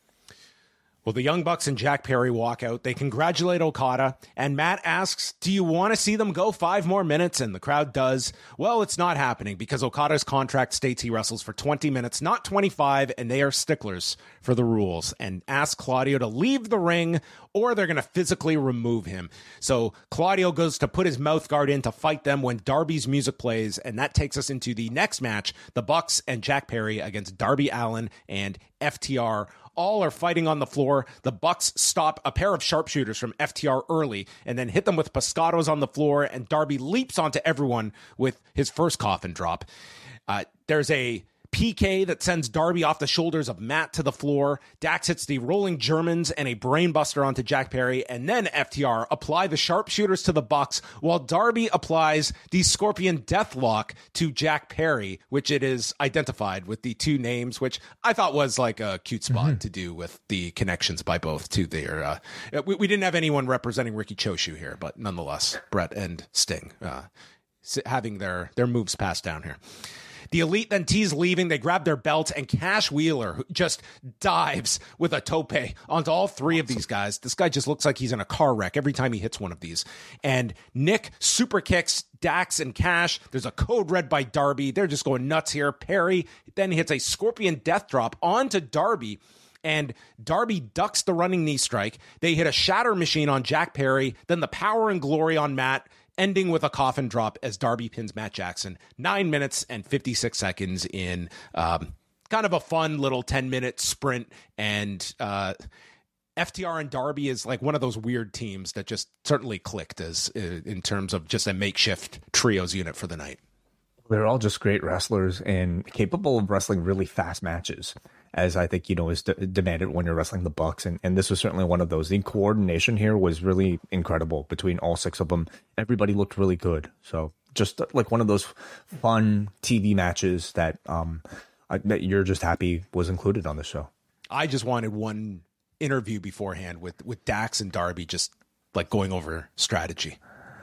Well, the Young Bucks and Jack Perry walk out. They congratulate Okada, and Matt asks, do you want to see them go five more minutes? And the crowd does. Well, it's not happening because Okada's contract states he wrestles for twenty minutes, not twenty-five, and they are sticklers for the rules and ask Claudio to leave the ring or they're going to physically remove him. So Claudio goes to put his mouth guard in to fight them when Darby's music plays, and that takes us into the next match, the Bucks and Jack Perry against Darby Allin and F T R. All are fighting on the floor. The Bucks stop a pair of sharpshooters from F T R early and then hit them with pescados on the floor, and Darby leaps onto everyone with his first coffin drop. Uh, there's a P K that sends Darby off the shoulders of Matt to the floor. Dax hits the rolling Germans and a brainbuster onto Jack Perry, and then F T R apply the sharpshooters to the Bucks while Darby applies the Scorpion Deathlock to Jack Perry, which it is identified with the two names, which I thought was like a cute spot mm-hmm. to do with the connections by both to their. Uh, we, we didn't have anyone representing Ricky Choshu here, but nonetheless, Brett and Sting uh, having their, their moves passed down here. The Elite then tease leaving. They grab their belts, and Cash Wheeler who just dives with a tope onto all three of these guys. This guy just looks like he's in a car wreck every time he hits one of these. And Nick super kicks Dax and Cash. There's a code red by Darby. They're just going nuts here. Perry then hits a Scorpion Death Drop onto Darby, and Darby ducks the running knee strike. They hit a Shatter Machine on Jack Perry, then the Power and Glory on Matt, ending with a coffin drop as Darby pins Matt Jackson. Nine minutes and fifty-six seconds in um, kind of a fun little ten-minute sprint. And uh, F T R and Darby is like one of those weird teams that just certainly clicked as uh, in terms of just a makeshift trios unit for the night. They're all just great wrestlers and capable of wrestling really fast matches, as I think, you know, is de- demanded when you're wrestling the Bucks. And, and this was certainly one of those. The coordination here was really incredible between all six of them. Everybody looked really good. So just like one of those fun T V matches that, um, I, that you're just happy was included on the show. I just wanted one interview beforehand with, with Dax and Darby, just like going over strategy.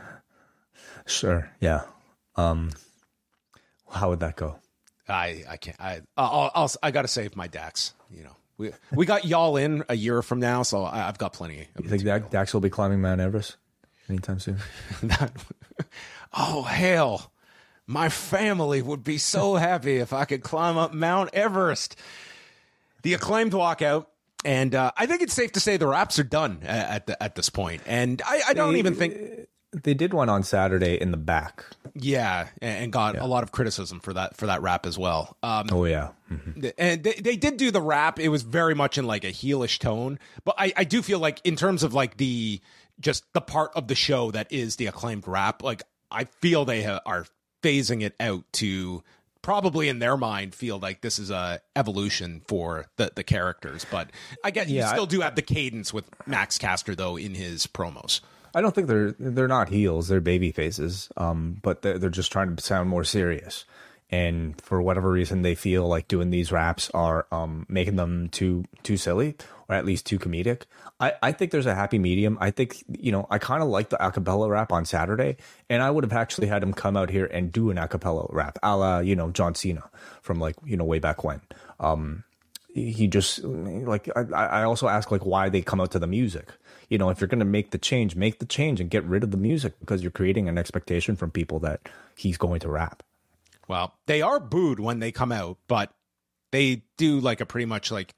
Sure. Yeah. Um, how would that go? I, I can't. I I'll, I'll I got to save my Dax. You know, we we got y'all in a year from now, so I, I've got plenty. You think Dax, Dax will be climbing Mount Everest anytime soon? That, oh hell, my family would be so happy if I could climb up Mount Everest. The Acclaimed walk out, and uh, I think it's safe to say the wraps are done at the, at this point. And I, I don't they, even think they did one on Saturday in the back. Yeah, and got yeah. a lot of criticism for that for that rap as well. Um, oh yeah, mm-hmm. And they, they did do the rap. It was very much in like a heelish tone, but I, I do feel like in terms of like the just the part of the show that is the Acclaimed rap, like I feel they ha- are phasing it out to probably in their mind feel like this is a evolution for the the characters. But I guess yeah, you still I, do have the cadence with Max Caster though in his promos. I don't think they're they're not heels; they're baby faces. Um, but they're, they're just trying to sound more serious, and for whatever reason, they feel like doing these raps are um making them too too silly, or at least too comedic. I, I think there's a happy medium. I think you know I kind of like the acapella rap on Saturday, and I would have actually had him come out here and do an acapella rap, a la you know John Cena from like you know way back when. Um, he just like I, I also ask like why they come out to the music. You know, if you're going to make the change, make the change and get rid of the music, because you're creating an expectation from people that he's going to rap. Well, they are booed when they come out, but they do like a pretty much like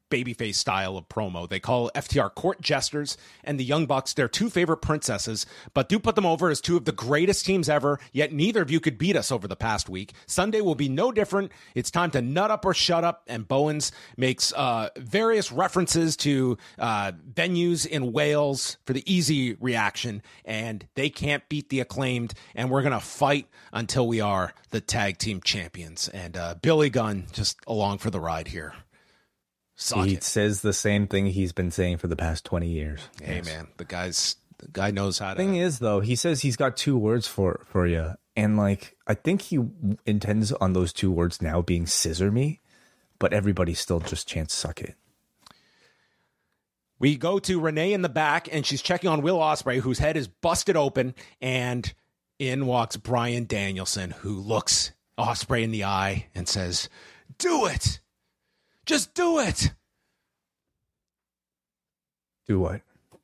babyface style of promo. They call F T R court jesters and the Young Bucks their two favorite princesses, but do put them over as two of the greatest teams ever, yet neither of you could beat us over the past week. Sunday will be no different. It's time to nut up or shut up, and Bowens makes uh, various references to uh, venues in Wales for the easy reaction, and they can't beat the Acclaimed, and we're going to fight until we are the tag team champions. And uh, Billy Gunn just along for the ride here. Suck he it. says the same thing he's been saying for the past twenty years. Hey, Yes. man, the guy's the guy knows how to. Thing is, though, he says he's got two words for for you, and like I think he intends on those two words now being "scissor me," but everybody still just chants "suck it." We go to Renee in the back, and she's checking on Will Ospreay, whose head is busted open, and in walks Bryan Danielson, who looks Ospreay in the eye and says, "Do it! Just do it!" Do what?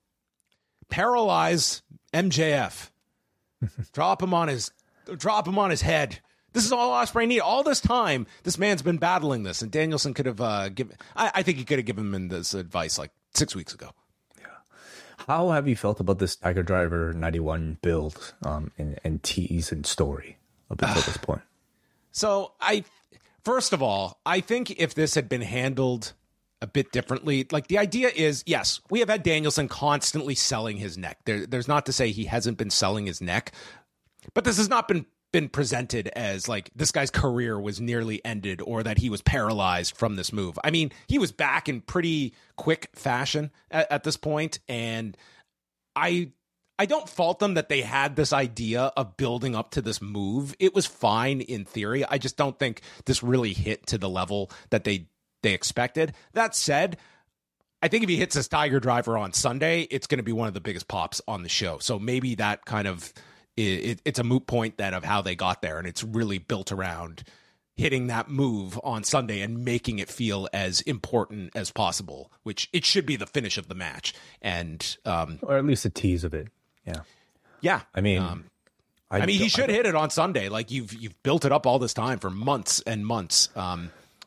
Paralyze M J F. Drop him on his drop him on his head. This is all Ospreay need. All this time, this man's been battling this, and Danielson could have uh, given. I, I think he could have given him this advice like six weeks ago. How have you felt about this Tiger Driver ninety-one build um, and, and tease and story up until this point? So I, first of all, I think if this had been handled a bit differently, like the idea is, yes, we have had Danielson constantly selling his neck. There, there's not to say he hasn't been selling his neck, but this has not been been presented as like this guy's career was nearly ended or that he was paralyzed from this move. I mean, he was back in pretty quick fashion at, at this point, and I I don't fault them that they had this idea of building up to this move. It was fine in theory. I just don't think this really hit to the level that they they expected. That said, I think if he hits his Tiger Driver on Sunday, it's going to be one of the biggest pops on the show. So maybe that kind of It, it's a moot point that of how they got there, and it's really built around hitting that move on Sunday and making it feel as important as possible, which it should be the finish of the match, and um, Or at least a tease of it. Yeah. yeah, I mean, um, I, I mean, he should hit it on Sunday. Like you've you've built it up all this time for months and months. Um,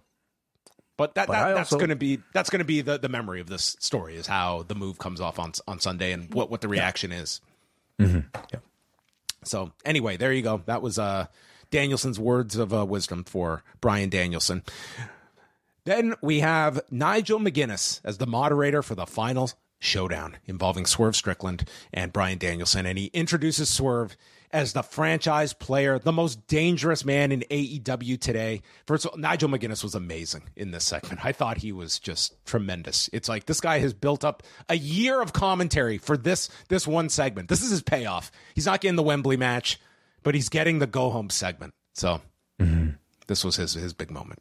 but that, But that I that's also- going to be that's going to be the, the memory of this story is how the move comes off on on Sunday and what what the reaction is. Mm-hmm. Yeah. So anyway, there you go. That was uh, Danielson's words of uh, wisdom for Bryan Danielson. Then we have Nigel McGuinness as the moderator for the final showdown involving Swerve Strickland and Bryan Danielson. And he introduces Swerve as the franchise player, the most dangerous man in A E W today. First of all, Nigel McGuinness was amazing in this segment. I thought he was just tremendous. It's like this guy has built up a year of commentary for this this one segment. This is his payoff. He's not getting the Wembley match, but he's getting the go home segment. So mm-hmm. This was his his big moment.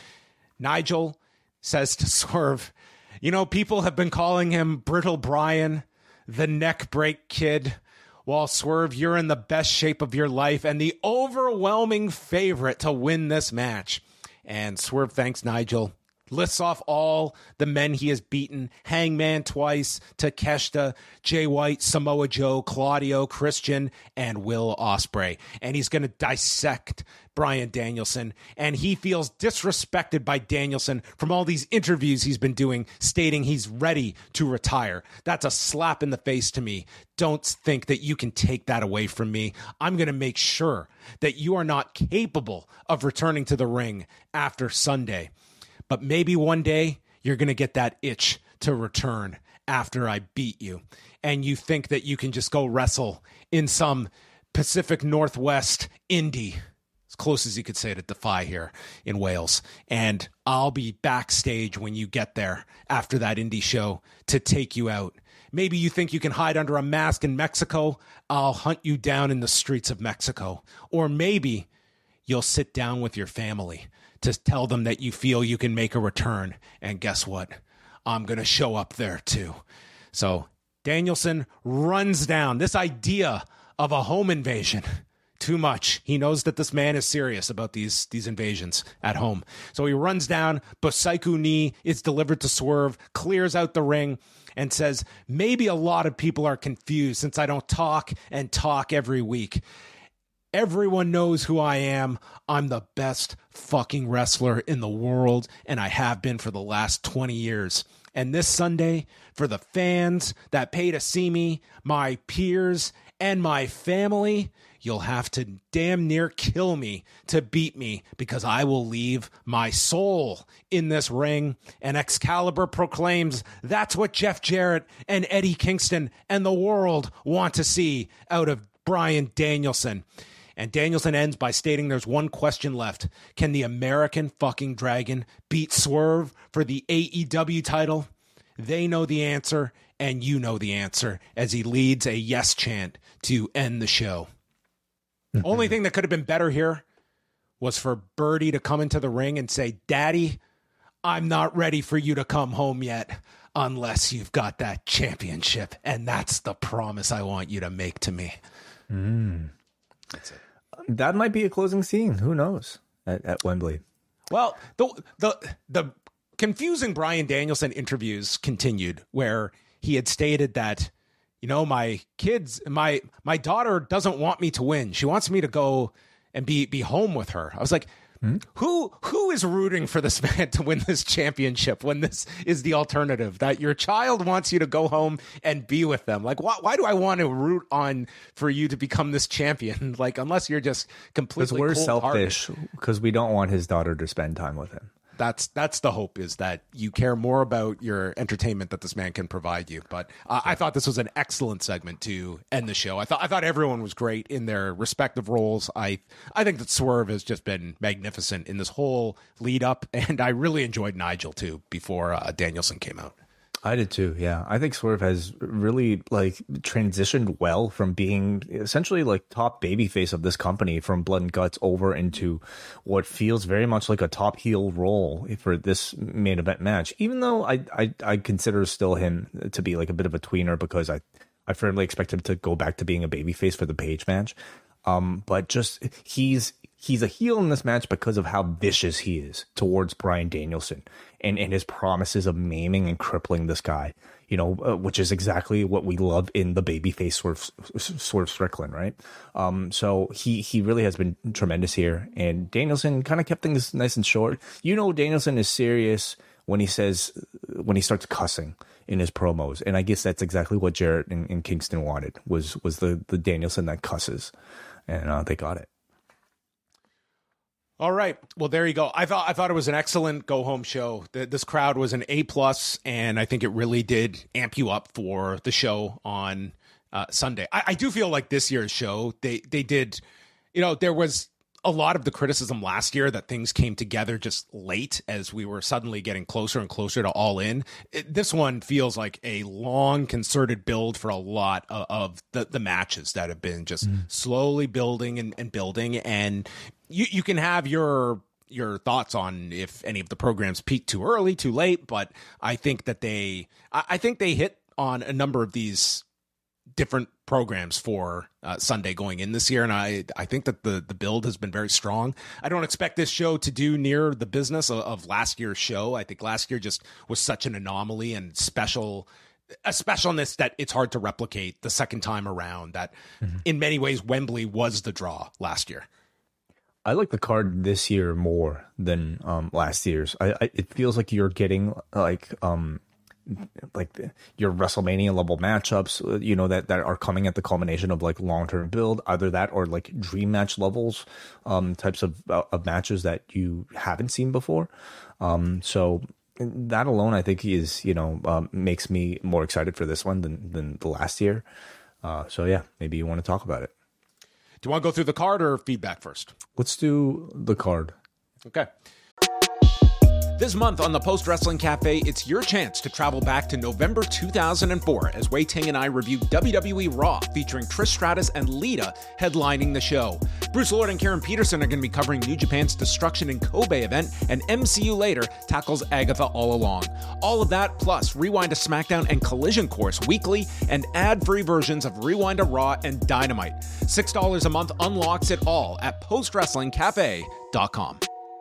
Nigel says to Swerve, you know, people have been calling him Brittle Brian, the neck break kid. While Swerve, you're in the best shape of your life and the overwhelming favorite to win this match. And Swerve thanks Nigel, lists off all the men he has beaten: Hangman twice, Takeshita, Jay White, Samoa Joe, Claudio, Christian, and Will Ospreay. And he's going to dissect Bryan Danielson, and he feels disrespected by Danielson from all these interviews he's been doing, stating he's ready to retire. That's a slap in the face to me. Don't think that you can take that away from me. I'm going to make sure that you are not capable of returning to the ring after Sunday. But maybe one day you're going to get that itch to return after I beat you. And you think that you can just go wrestle in some Pacific Northwest indie, as close as you could say to Defy here in Wales. And I'll be backstage when you get there after that indie show to take you out. Maybe you think you can hide under a mask in Mexico. I'll hunt you down in the streets of Mexico. Or maybe you'll sit down with your family to tell them that you feel you can make a return. And guess what? I'm going to show up there too. So Danielson runs down this idea of a home invasion. Too much. He knows that this man is serious about these, these invasions at home. So he runs down, Bosaiku knee is delivered to Swerve, clears out the ring, and says, maybe a lot of people are confused since I don't talk and talk every week. Everyone knows who I am. I'm the best fucking wrestler in the world, and I have been for the last twenty years. And this Sunday, for the fans that pay to see me, my peers, and my family, you'll have to damn near kill me to beat me, because I will leave my soul in this ring. And Excalibur proclaims that's what Jeff Jarrett and Eddie Kingston and the world want to see out of Bryan Danielson. And Danielson ends by stating there's one question left. Can the American fucking Dragon beat Swerve for the A E W title? They know the answer, and you know the answer, as he leads a yes chant to end the show. Only thing that could have been better here was for Birdie to come into the ring and say, Daddy, I'm not ready for you to come home yet unless you've got that championship. And that's the promise I want you to make to me. Mm. That's it. That might be a closing scene. Who knows? At, at Wembley. Well, the the the confusing Bryan Danielson interviews continued, where he had stated that, you know, my kids, my my daughter doesn't want me to win. She wants me to go and be be home with her. I was like, hmm? who who is rooting for this man to win this championship when this is the alternative, that your child wants you to go home and be with them? Like, why why do I want to root on for you to become this champion? Like, unless you're just completely because we're cold-hearted. selfish, because we don't want his daughter to spend time with him. That's that's the hope, is that you care more about your entertainment that this man can provide you. But uh, I thought this was an excellent segment to end the show. I thought I thought everyone was great in their respective roles. I I think that Swerve has just been magnificent in this whole lead up, and I really enjoyed Nigel too before uh, Danielson came out. I did too. Yeah, I think Swerve has really like transitioned well from being essentially like top babyface of this company from Blood and Guts over into what feels very much like a top heel role for this main event match. Even though I I, I consider still him to be like a bit of a tweener, because I I firmly expect him to go back to being a babyface for the Page match. Um, but just he's he's a heel in this match because of how vicious he is towards Bryan Danielson and, and his promises of maiming and crippling this guy, you know, uh, which is exactly what we love in the babyface Swerve, Swerve Strickland, right? Um, so he, he really has been tremendous here. And Danielson kind of kept things nice and short. You know, Danielson is serious when he says, when he starts cussing in his promos. And I guess that's exactly what Jarrett and, and Kingston wanted, was, was the, the Danielson that cusses. And uh, they got it. All right. Well, there you go. I thought I thought it was an excellent go home show. The, this crowd was an A plus, and I think it really did amp you up for the show on uh, Sunday. I, I do feel like this year's show, they they did, you know, there was a lot of the criticism last year that things came together just late as we were suddenly getting closer and closer to All In. It, this one feels like a long concerted build for a lot of, of the, the matches that have been just mm. slowly building and, and building. And you, you can have your your thoughts on if any of the programs peaked too early, too late. But I think that they, I, I think they hit on a number of these different programs for uh, Sunday going in this year, and I I think that the the build has been very strong. I don't expect this show to do near the business of, of last year's show. I think last year just was such an anomaly and special, a specialness that it's hard to replicate the second time around. That mm-hmm. in many ways Wembley was the draw last year. I like the card this year more than um, last year's. I, I it feels like you're getting like um. like the, your WrestleMania level matchups, you know, that, that are coming at the culmination of like long-term build, either that or like dream match levels, um, types of, uh, of matches that you haven't seen before. Um, so that alone, I think is, you know, um, makes me more excited for this one than, than the last year. Uh, so yeah, maybe you want to talk about it. Do you want to go through the card or feedback first? Let's do the card. Okay. This month on the Post Wrestling Cafe, it's your chance to travel back to November two thousand four as Wei Ting and I review W W E Raw, featuring Trish Stratus and Lita headlining the show. Bruce Lord and Karen Peterson are going to be covering New Japan's Destruction in Kobe event, and M C U Later tackles Agatha All Along. All of that, plus Rewind to SmackDown and Collision Course weekly, and ad-free versions of Rewind to Raw and Dynamite. six dollars a month unlocks it all at post wrestling cafe dot com.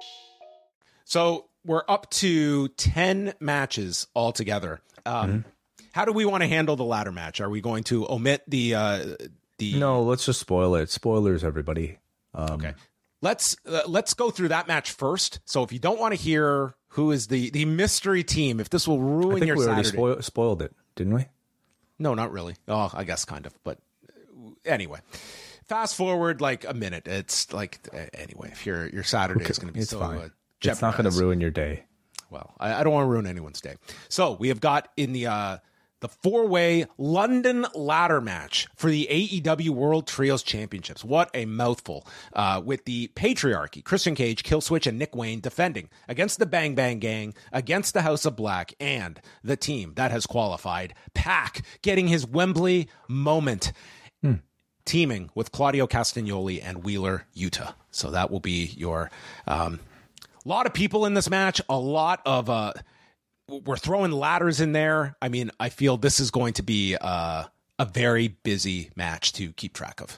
So, we're up to ten matches altogether. Um, mm-hmm. How do we want to handle the ladder match? Are we going to omit the uh, the? No, let's just spoil it. Spoilers, everybody. Um, okay. Let's uh, let's go through that match first. So if you don't want to hear who is the, the mystery team, if this will ruin I think your we already Saturday. spoil, spoiled it, didn't we? No, not really. Oh, I guess kind of. But anyway, fast forward like a minute. It's like, anyway, if your your Saturday is going to be it's so fine. Uh, It's not going to jeopardized. ruin your day. Well, I, I don't want to ruin anyone's day. So we have got in the uh, the four-way London ladder match for the A E W World Trios Championships. What a mouthful. Uh, with the Patriarchy, Christian Cage, Killswitch, and Nick Wayne defending against the Bang Bang Gang, against the House of Black, and the team that has qualified, Pac, getting his Wembley moment. Hmm. Teaming with Claudio Castagnoli and Wheeler Yuta. So that will be your... Um, a lot of people in this match, a lot of... Uh, we're throwing ladders in there. I mean, I feel this is going to be uh, a very busy match to keep track of.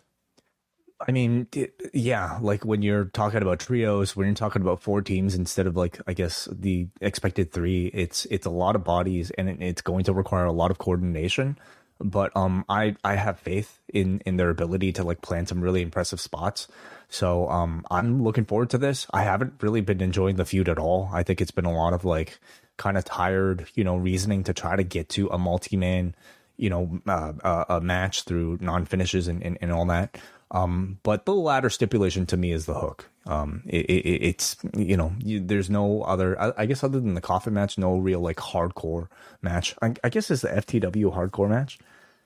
I mean, it, yeah, like when you're talking about trios, when you're talking about four teams instead of like, I guess the expected three, it's it's a lot of bodies and it, it's going to require a lot of coordination. But um, I I have faith in in their ability to like plan some really impressive spots. So um, I'm looking forward to this. I haven't really been enjoying the feud at all. I think it's been a lot of like kind of tired, you know, reasoning to try to get to a multi-man, you know, uh, uh, a match through non-finishes and, and, and all that. Um, but the ladder stipulation to me is the hook. Um, it, it, it's, you know, you, there's no other, I, I guess other than the coffin match, no real like hardcore match. I, I guess it's the F T W hardcore match.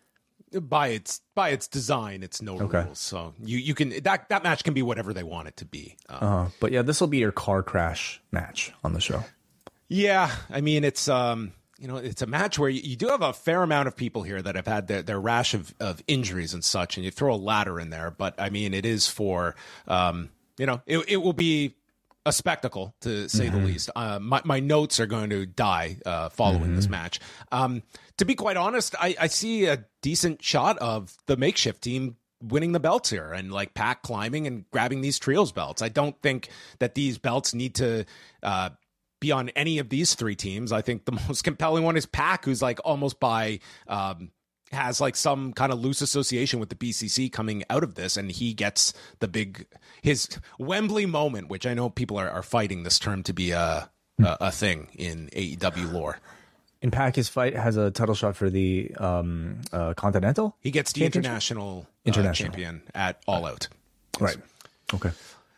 By its by its design, it's no Okay. rules. So you, you can that that match can be whatever they want it to be. Um, Uh, but yeah, this will be your car crash match on the show. Yeah, I mean it's um you know it's a match where you, you do have a fair amount of people here that have had their, their rash of, of injuries and such, and you throw a ladder in there. But I mean it is for um you know it it will be a spectacle to say Mm-hmm. the least. Uh, my my notes are going to die uh, following Mm-hmm. this match. Um, to be quite honest, I, I see a decent shot of the makeshift team winning the belts here and like Pac climbing and grabbing these trios belts. I don't think that these belts need to uh, be on any of these three teams. I think the most compelling one is Pac, who's like almost by um, has like some kind of loose association with the B C C coming out of this, and he gets the big his Wembley moment, which I know people are, are fighting this term to be a a, a thing in A E W lore. In Pac, his fight has a title shot for the um, uh, Continental. He gets the Championship? international, uh, International. champion at All Out. Right. Okay.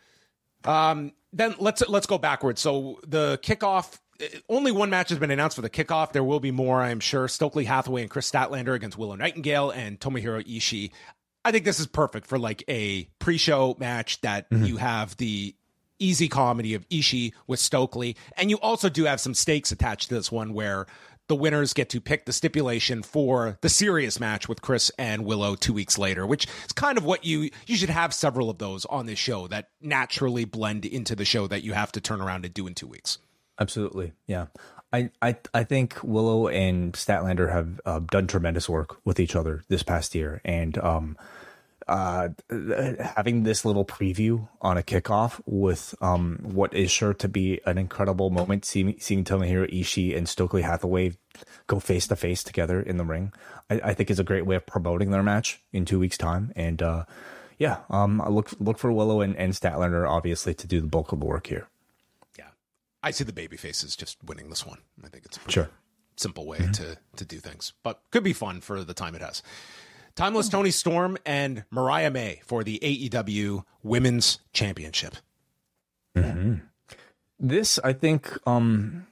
Um, then let's let's go backwards. So the kickoff, only one match has been announced for the kickoff. There will be more, I'm sure. Stokely Hathaway and Chris Statlander against Willow Nightingale and Tomohiro Ishii. I think this is perfect for like a pre-show match that Mm-hmm. you have the easy comedy of Ishii with Stokely, and you also do have some stakes attached to this one where the winners get to pick the stipulation for the serious match with Chris and Willow two weeks later, which is kind of what you you should have several of those on this show that naturally blend into the show that you have to turn around and do in two weeks. Absolutely. Yeah. I, I, I think Willow and Statlander have uh, done tremendous work with each other this past year. And um, uh, having this little preview on a kickoff with um, what is sure to be an incredible moment, seeing, seeing Tomohiro Ishii and Stokely Hathaway go face to face together in the ring, I, I think is a great way of promoting their match in two weeks' time. And uh, yeah, um, I look look for Willow and, and Statlander obviously to do the bulk of the work here. Yeah. I see the baby faces just winning this one. I think it's a pretty Sure. simple way mm-hmm. to, to do things, but could be fun for the time it has. Timeless Tony Storm and Mariah May for the A E W Women's Championship. Mm-hmm. This, I think, um,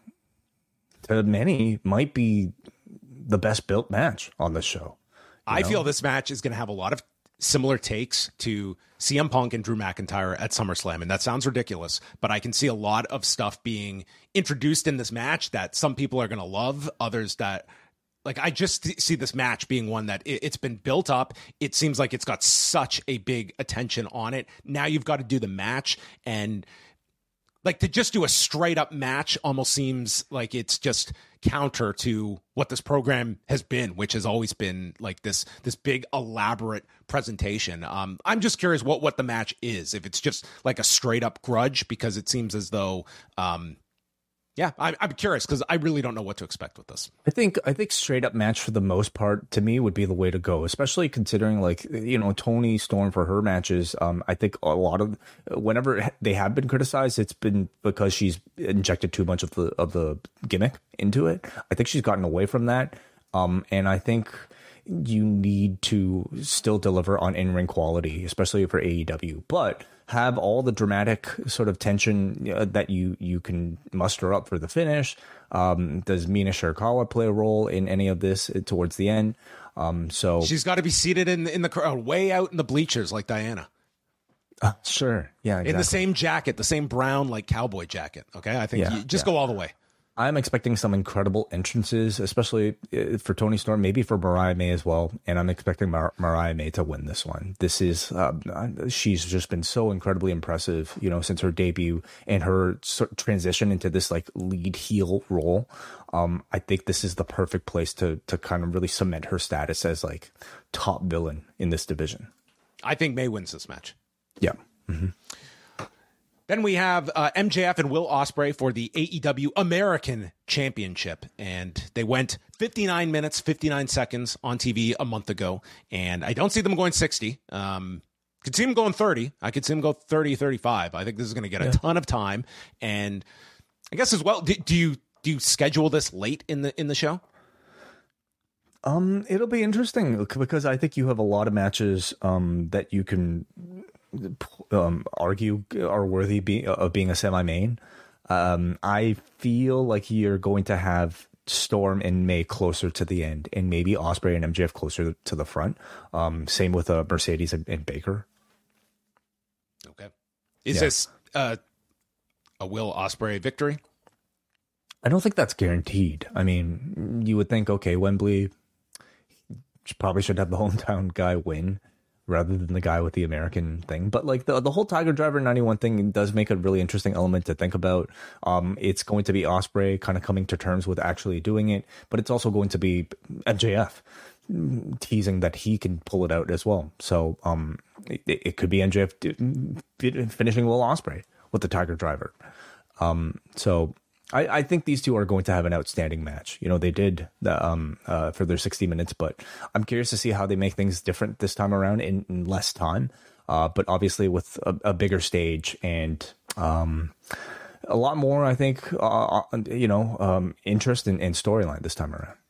to many might be the best built match on this show. I know? feel this match is going to have a lot of similar takes to C M Punk and Drew McIntyre at SummerSlam. And that sounds ridiculous, but I can see a lot of stuff being introduced in this match that some people are going to love, others that like, I just see this match being one that it, it's been built up. It seems like it's got such a big attention on it. Now you've got to do the match, and like to just do a straight up match almost seems like it's just counter to what this program has been, which has always been like this, this big elaborate presentation. Um, I'm just curious what, what the match is. If it's just like a straight up grudge, because it seems as though, um, Yeah, I'm, I'm curious because I really don't know what to expect with this. I think I think straight up match for the most part to me would be the way to go, especially considering like you know Toni Storm for her matches. Um, I think a lot of whenever they have been criticized, it's been because she's injected too much of the of the gimmick into it. I think she's gotten away from that, um, and I think you need to still deliver on in-ring quality, especially for A E W, but have all the dramatic sort of tension uh, that you you can muster up for the finish. Um, does Mina Shirakawa play a role in any of this towards the end? Um, so she's got to be seated in in the crowd, way out in the bleachers, like Diana. Uh, sure, yeah, exactly. In the same jacket, the same brown like cowboy jacket. Okay, I think yeah, you just yeah. go all the way. I'm expecting some incredible entrances, especially for Toni Storm, maybe for Mariah May as well. And I'm expecting Mar- Mariah May to win this one. This is, uh, she's just been so incredibly impressive, you know, since her debut and her sort of transition into this like lead heel role. Um, I think this is the perfect place to to kind of really cement her status as like top villain in this division. I think May wins this match. Yeah. Mm-hmm. Then we have uh, M J F and Will Ospreay for the A E W American Championship. And they went fifty-nine minutes, fifty-nine seconds on T V a month ago. And I don't see them going sixty. Um, could see them going thirty. I could see them go thirty, thirty-five. I think this is going to get a yeah. ton of time. And I guess as well, do, do you do you schedule this late in the in the show? Um, it'll be interesting because I think you have a lot of matches um, that you can um, argue are worthy be, of being a semi-main. Um, I feel like you're going to have Storm and May closer to the end, and maybe Ospreay and M J F closer to the front. Um, same with uh, Mercedes and, and Baker. Okay, is yeah. this uh, a Will Ospreay victory? I don't think that's guaranteed. I mean, you would think, okay, Wembley probably should have the hometown guy win rather than the guy with the American thing. But like the the whole Tiger Driver ninety-one thing does make a really interesting element to think about. Um, it's going to be Ospreay kind of coming to terms with actually doing it, but it's also going to be M J F teasing that he can pull it out as well. So um, it, it could be M J F finishing Will Ospreay with the Tiger Driver. Um, so I, I think these two are going to have an outstanding match. You know, they did the, um, uh, for their sixty minutes, but I'm curious to see how they make things different this time around in, in less time. Uh, but obviously with a, a bigger stage and um, a lot more, I think, uh, you know, um, interest in, in storyline this time around.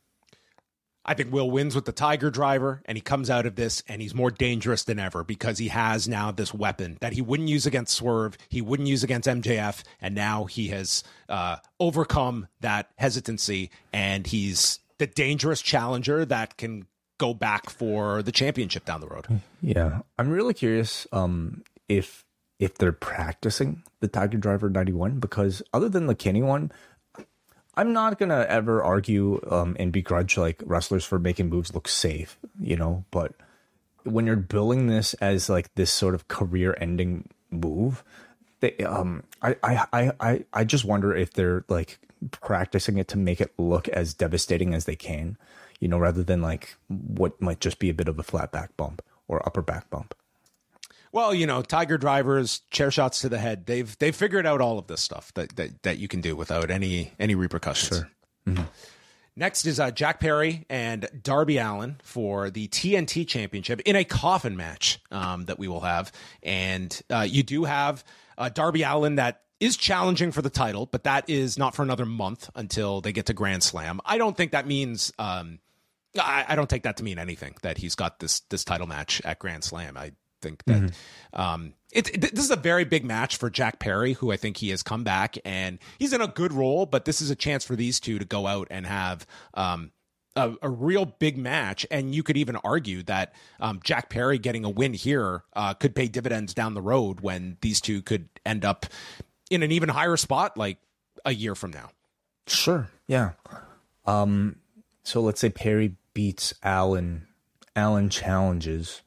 I think Will wins with the Tiger Driver, and he comes out of this, and he's more dangerous than ever because he has now this weapon that he wouldn't use against Swerve, he wouldn't use against M J F, and now he has uh, overcome that hesitancy, and he's the dangerous challenger that can go back for the championship down the road. Yeah, I'm really curious um, if if they're practicing the Tiger Driver ninety-one, because other than the Kenny one, I'm not going to ever argue um, and begrudge like wrestlers for making moves look safe, you know, but when you're billing this as like this sort of career ending move, they, um, I, I, I, I just wonder if they're like practicing it to make it look as devastating as they can, you know, rather than like what might just be a bit of a flat back bump or upper back bump. Well, you know, Tiger Drivers, chair shots to the head. They've they've figured out all of this stuff that that, that you can do without any any repercussions. Sure. Mm-hmm. Next is uh, Jack Perry and Darby Allin for the T N T Championship in a coffin match um, that we will have. And uh, you do have uh, Darby Allin that is challenging for the title, but that is not for another month until they get to Grand Slam. I don't think that means. Um, I, I don't take that to mean anything that he's got this this title match at Grand Slam. I. think that mm-hmm. um, it, it, this is a very big match for Jack Perry, who I think he has come back and he's in a good role, but this is a chance for these two to go out and have um, a, a real big match. And you could even argue that um, Jack Perry getting a win here uh, could pay dividends down the road when these two could end up in an even higher spot, like a year from now. Sure. Yeah. Um, so let's say Perry beats Allin, Allin challenges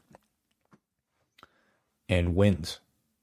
and wins.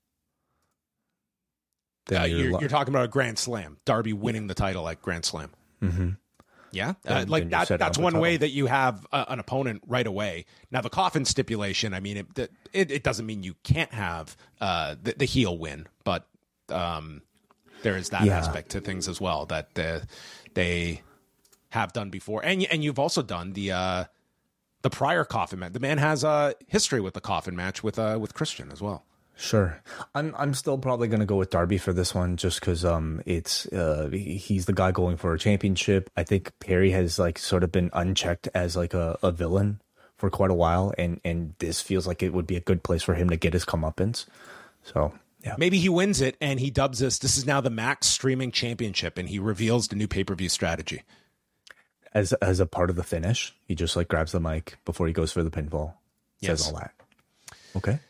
Uh, you're, you're talking about a Grand Slam. Darby winning the title at Grand Slam. Mm-hmm. Yeah, uh, like that. That's one way that you have uh, an opponent right away. Now the coffin stipulation. I mean, it it, it doesn't mean you can't have uh, the, the heel win, but um, there is that Yeah. aspect to things as well that uh, they have done before. And and you've also done the uh, the prior coffin match. The man has a history with the coffin match with uh, with Christian as well. Sure. I'm I'm still probably going to go with Darby for this one just cuz um it's uh he's the guy going for a championship. I think Perry has like sort of been unchecked as like a, a villain for quite a while, and and this feels like it would be a good place for him to get his comeuppance. So, yeah. Maybe he wins it and he dubs this this is now the Max Streaming Championship, and he reveals the new pay-per-view strategy. As as a part of the finish, he just like grabs the mic before he goes for the pinfall. Says Yes. all that. Okay.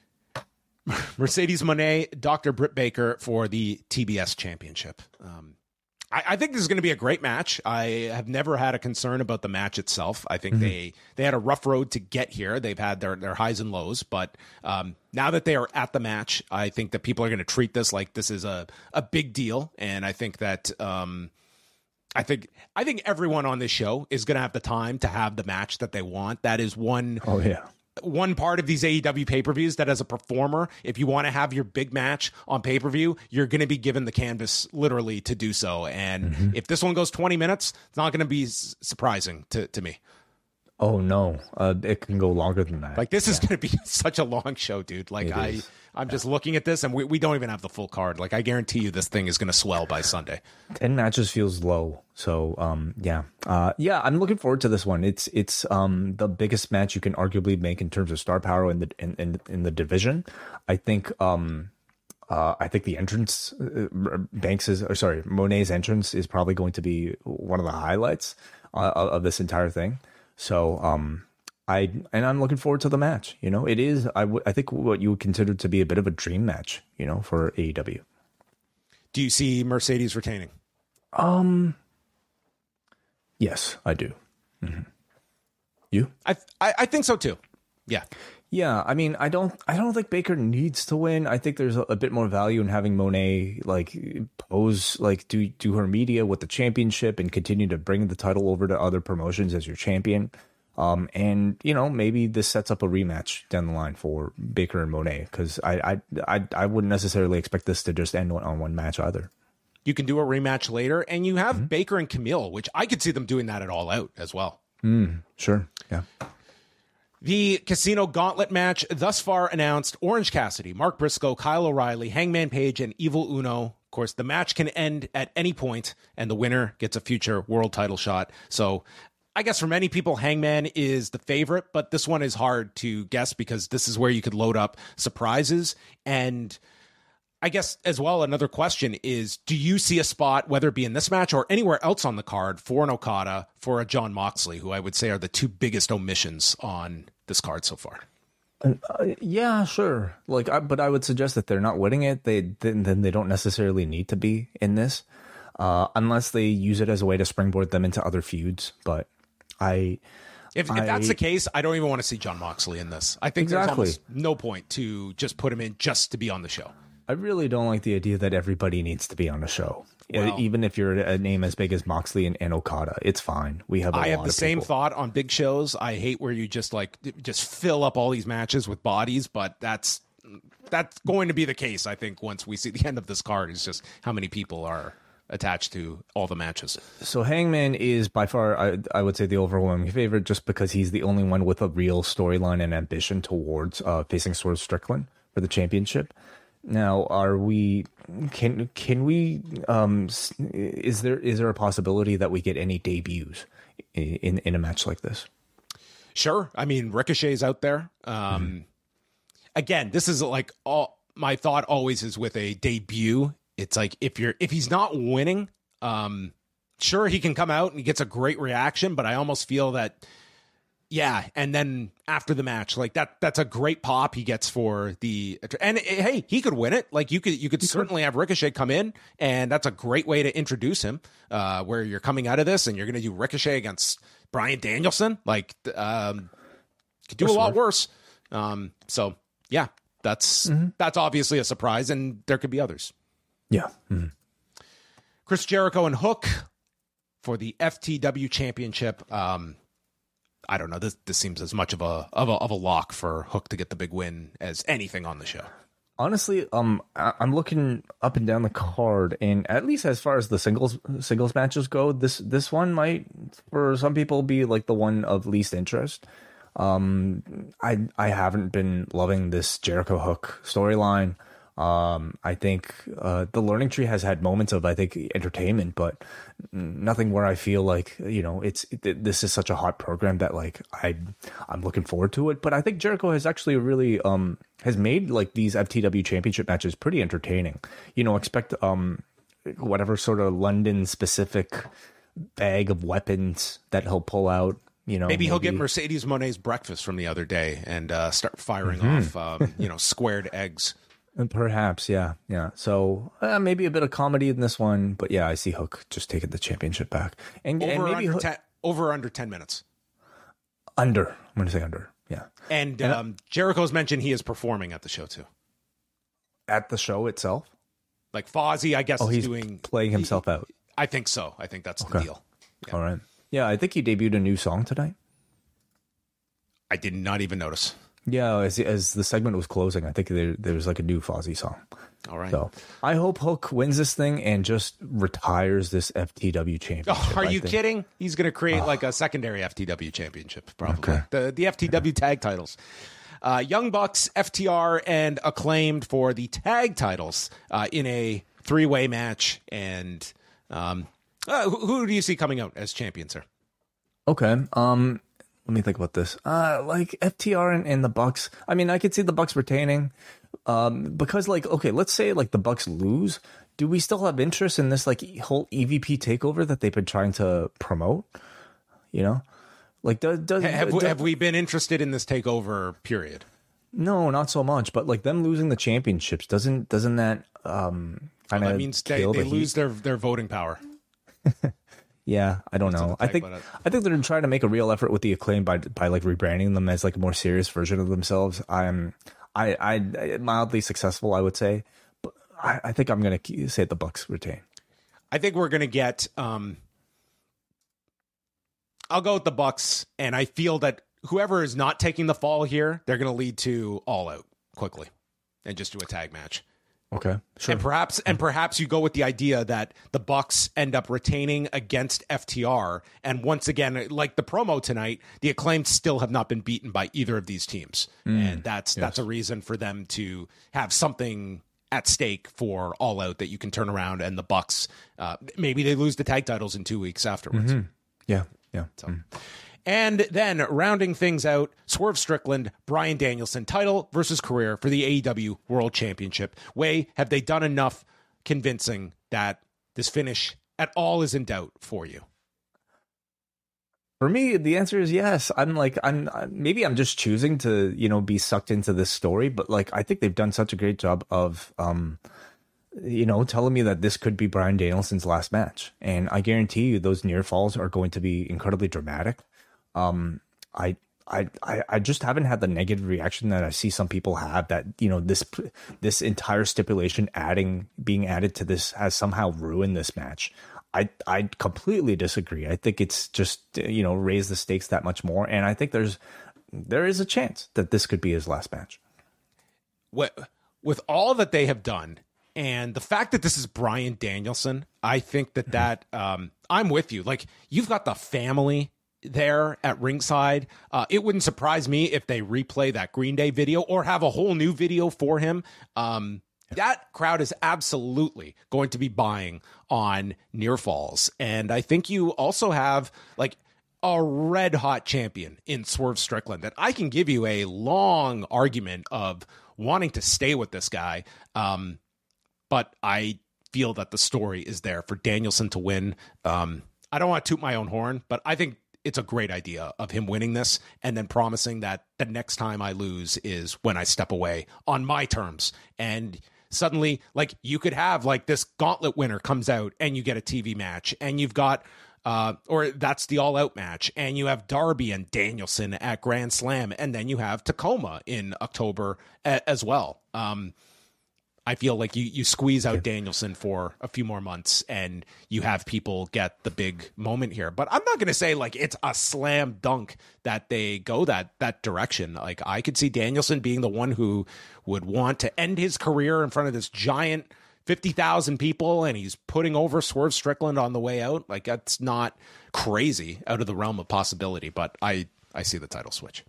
Mercedes Moné, Doctor Britt Baker for the T B S Championship. Um, I, I think this is going to be a great match. I have never had a concern about the match itself. I think mm-hmm. they they had a rough road to get here. They've had their, their highs and lows, but um, now that they are at the match, I think that people are going to treat this like this is a, a big deal. And I think that um, I think I think everyone on this show is going to have the time to have the match that they want. That is one. Oh yeah. One part of these A E W pay-per-views that as a performer, if you want to have your big match on pay-per-view, you're going to be given the canvas literally to do so. And mm-hmm. if this one goes twenty minutes, it's not going to be s- surprising to, to me. Oh no, uh, it can go longer than that. Like this yeah. is going to be such a long show, dude. Like it I, is. I'm yeah. just looking at this and we, we don't even have the full card. Like I guarantee you this thing is going to swell by Sunday. ten matches feels low. So um, yeah, uh, yeah, I'm looking forward to this one. It's it's um, the biggest match you can arguably make in terms of star power in the in in, in the division. I think um, uh, I think the entrance, uh, Banks's or sorry, Moné's entrance is probably going to be one of the highlights uh, of this entire thing. So um. I and I'm looking forward to the match. You know, it is I, w- I think what you would consider to be a bit of a dream match. You know, for A E W. Do you see Mercedes retaining? Um. Yes, I do. Mm-hmm. You? I, I I think so too. Yeah. Yeah, I mean, I don't, I don't think Baker needs to win. I think there's a, a bit more value in having Moné like pose, like do do her media with the championship and continue to bring the title over to other promotions as your champion. Um, and you know, maybe this sets up a rematch down the line for Baker and Moné, because I, I, I, I wouldn't necessarily expect this to just end on one match either. You can do a rematch later, and you have mm-hmm. Baker and Camille, which I could see them doing that at All Out as well. Mm, sure, yeah. The Casino Gauntlet match thus far announced: Orange Cassidy, Mark Briscoe, Kyle O'Reilly, Hangman Page, and Evil Uno. Of course, the match can end at any point, and the winner gets a future world title shot. So I guess for many people, Hangman is the favorite, but this one is hard to guess because this is where you could load up surprises. And I guess as well, another question is, do you see a spot, whether it be in this match or anywhere else on the card, for an Okada, for a Jon Moxley, who I would say are the two biggest omissions on this card so far? Uh, yeah, sure. Like, I, but I would suggest that they're not winning it. They then, then they don't necessarily need to be in this, uh, unless they use it as a way to springboard them into other feuds. But I, if, I, if that's the case, I don't even want to see Jon Moxley in this. I think exactly. there's almost no point to just put him in just to be on the show. I really don't like the idea that everybody needs to be on a show. Well, even if you're a name as big as Moxley and, and Okada, it's fine. We have a I lot have the of same people. thought on big shows. I hate where you just like just fill up all these matches with bodies, but that's that's going to be the case, I think, once we see the end of this card, is just how many people are attached to all the matches. So Hangman is by far, I, I would say, the overwhelming favorite, just because he's the only one with a real storyline and ambition towards uh, facing Swerve Strickland for the championship. Now, are we? Can can we? Um, is there is there a possibility that we get any debuts in in a match like this? Sure. I mean, Ricochet's out there. Um, mm-hmm. Again, this is like all my thought always is with a debut. It's like if you're if he's not winning, um, sure he can come out and he gets a great reaction, but I almost feel that. Yeah, and then after the match, like that that's a great pop he gets for the and hey, he could win it. Like you could you could he certainly could. have Ricochet come in, and that's a great way to introduce him, uh, where you're coming out of this and you're going to do Ricochet against Bryan Danielson. Like um could do a lot worse. Um so yeah, that's mm-hmm. that's obviously a surprise, and there could be others. Yeah. Mm-hmm. Chris Jericho and Hook for the F T W Championship. Um I don't know. This this seems as much of a of a of a lock for Hook to get the big win as anything on the show. Honestly, um, I- I'm looking up and down the card, and at least as far as the singles singles matches go, this this one might, for some people, be like the one of least interest. Um, I I haven't been loving this Jericho Hook storyline. Um, I think uh, the Learning Tree has had moments of, I think, entertainment, but nothing where I feel like, you know, it's it, this is such a hot program that like I I'm looking forward to it. But I think Jericho has actually really um has made like these F T W championship matches pretty entertaining. You know, expect um whatever sort of London specific bag of weapons that he'll pull out. You know, maybe, maybe he'll get Mercedes Monet's breakfast from the other day and uh, start firing mm-hmm. off, um, you know, squared eggs. And perhaps, yeah, yeah. So uh, maybe a bit of comedy in this one, but yeah, I see Hook just taking the championship back. And, over and maybe under Hook, ten, over under ten minutes. Under, I'm going to say under. Yeah. And, and um, Jericho's mentioned he is performing at the show too. At the show itself, like Fozzy, I guess. Oh, is he's doing playing himself he, out. I think so. I think that's okay. the deal. Yeah. All right. Yeah, I think he debuted a new song tonight. I did not even notice. Yeah, as as the segment was closing, I think there there was like a new Fozzy song. All right. So I hope Hook wins this thing and just retires this F T W championship. Oh, are I you think. kidding? He's going to create oh. like a secondary F T W championship, probably. Okay. The the F T W tag titles. Uh, Young Bucks, F T R, and Acclaimed for the tag titles uh, in a three-way match. And um, uh, who, who do you see coming out as champion, sir? Okay. Um, let me think about this. Uh, like F T R and, and the Bucks. I mean, I could see the Bucks retaining. Um, because like, okay, let's say like the Bucks lose. Do we still have interest in this like whole E V P takeover that they've been trying to promote? You know, like does, does have, does, have we been interested in this takeover period? No, not so much. But like them losing the championships doesn't doesn't that um kind of well, that means they, they the lose their their voting power. Yeah, I don't know. I think I think they're trying to make a real effort with the Acclaim by by like rebranding them as like a more serious version of themselves. I'm I I mildly successful, I would say, but I, I think I'm gonna say the Bucks retain. I think we're gonna get. Um, I'll go with the Bucks, and I feel that whoever is not taking the fall here, they're gonna lead to All Out quickly, and just do a tag match. Okay, sure. And perhaps and perhaps you go with the idea that the Bucks end up retaining against F T R, and once again, like the promo tonight, the Acclaimed still have not been beaten by either of these teams, mm, and that's yes. that's a reason for them to have something at stake for All Out that you can turn around, and the Bucks uh, maybe they lose the tag titles in two weeks afterwards. Mm-hmm. Yeah, yeah. So. Mm. And then rounding things out, Swerve Strickland, Bryan Danielson, title versus career for the A E W World Championship. Way, have they done enough convincing that this finish at all is in doubt for you? For me, the answer is yes. I'm like, I'm maybe I'm just choosing to, you know, be sucked into this story, but like, I think they've done such a great job of, um, you know, telling me that this could be Bryan Danielson's last match. And I guarantee you those near falls are going to be incredibly dramatic. Um, I, I, I, I just haven't had the negative reaction that I see some people have that, you know, this, this entire stipulation adding, being added to this has somehow ruined this match. I, I completely disagree. I think it's just, you know, raised the stakes that much more. And I think there's, there is a chance that this could be his last match. What, with all that they have done and the fact that this is Bryan Danielson, I think that that, um, I'm with you. Like, you've got the family there at ringside. Uh, it wouldn't surprise me if they replay that Green Day video or have a whole new video for him. Um, that crowd is absolutely going to be buying on Near Falls. And I think you also have like a red hot champion in Swerve Strickland that I can give you a long argument of wanting to stay with this guy. Um, but I feel that the story is there for Danielson to win. Um, I don't want to toot my own horn, but I think it's a great idea of him winning this and then promising that the next time I lose is when I step away on my terms. And suddenly, like, you could have like this gauntlet winner comes out and you get a T V match, and you've got, uh, or that's the All Out match, and you have Darby and Danielson at Grand Slam, and then you have Tacoma in October a- as well. Um, I feel like you, you squeeze out Danielson for a few more months and you have people get the big moment here. But I'm not going to say like it's a slam dunk that they go that that direction. Like I could see Danielson being the one who would want to end his career in front of this giant fifty thousand people, and he's putting over Swerve Strickland on the way out. Like that's not crazy out of the realm of possibility, but I, I see the title switch.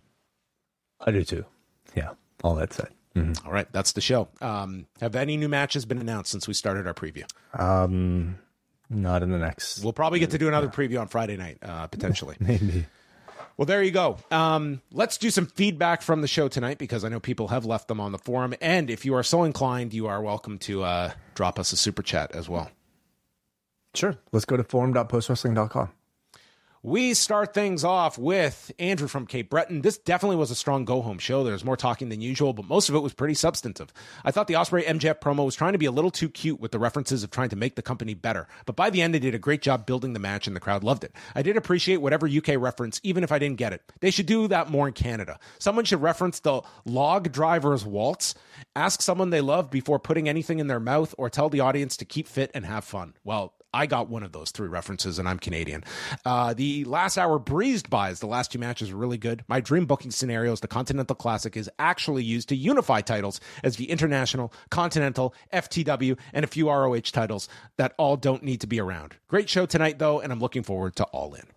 I do too. Yeah, all that said. Mm-hmm. All right, that's the show. Um, have any new matches been announced since we started our preview? Um, not in the next. We'll probably get to do another preview on Friday night, uh, potentially. Maybe. Well, there you go. Um, let's do some feedback from the show tonight because I know people have left them on the forum. And if you are so inclined, you are welcome to uh, drop us a super chat as well. Sure. Let's go to forum dot post wrestling dot com. We start things off with Andrew from Cape Breton. This definitely was a strong go-home show. There's more talking than usual, but most of it was pretty substantive. I thought the Ospreay M J F promo was trying to be a little too cute with the references of trying to make the company better, but by the end, they did a great job building the match, and the crowd loved it. I did appreciate whatever U K reference, even if I didn't get it. They should do that more in Canada. Someone should reference the log driver's waltz, ask someone they love before putting anything in their mouth, or tell the audience to keep fit and have fun. Well, I got one of those three references, and I'm Canadian. Uh, the last hour breezed by as the last two matches were really good. My dream booking scenario is the Continental Classic is actually used to unify titles as the International, Continental, F T W, and a few R O H titles that all don't need to be around. Great show tonight, though, and I'm looking forward to All In.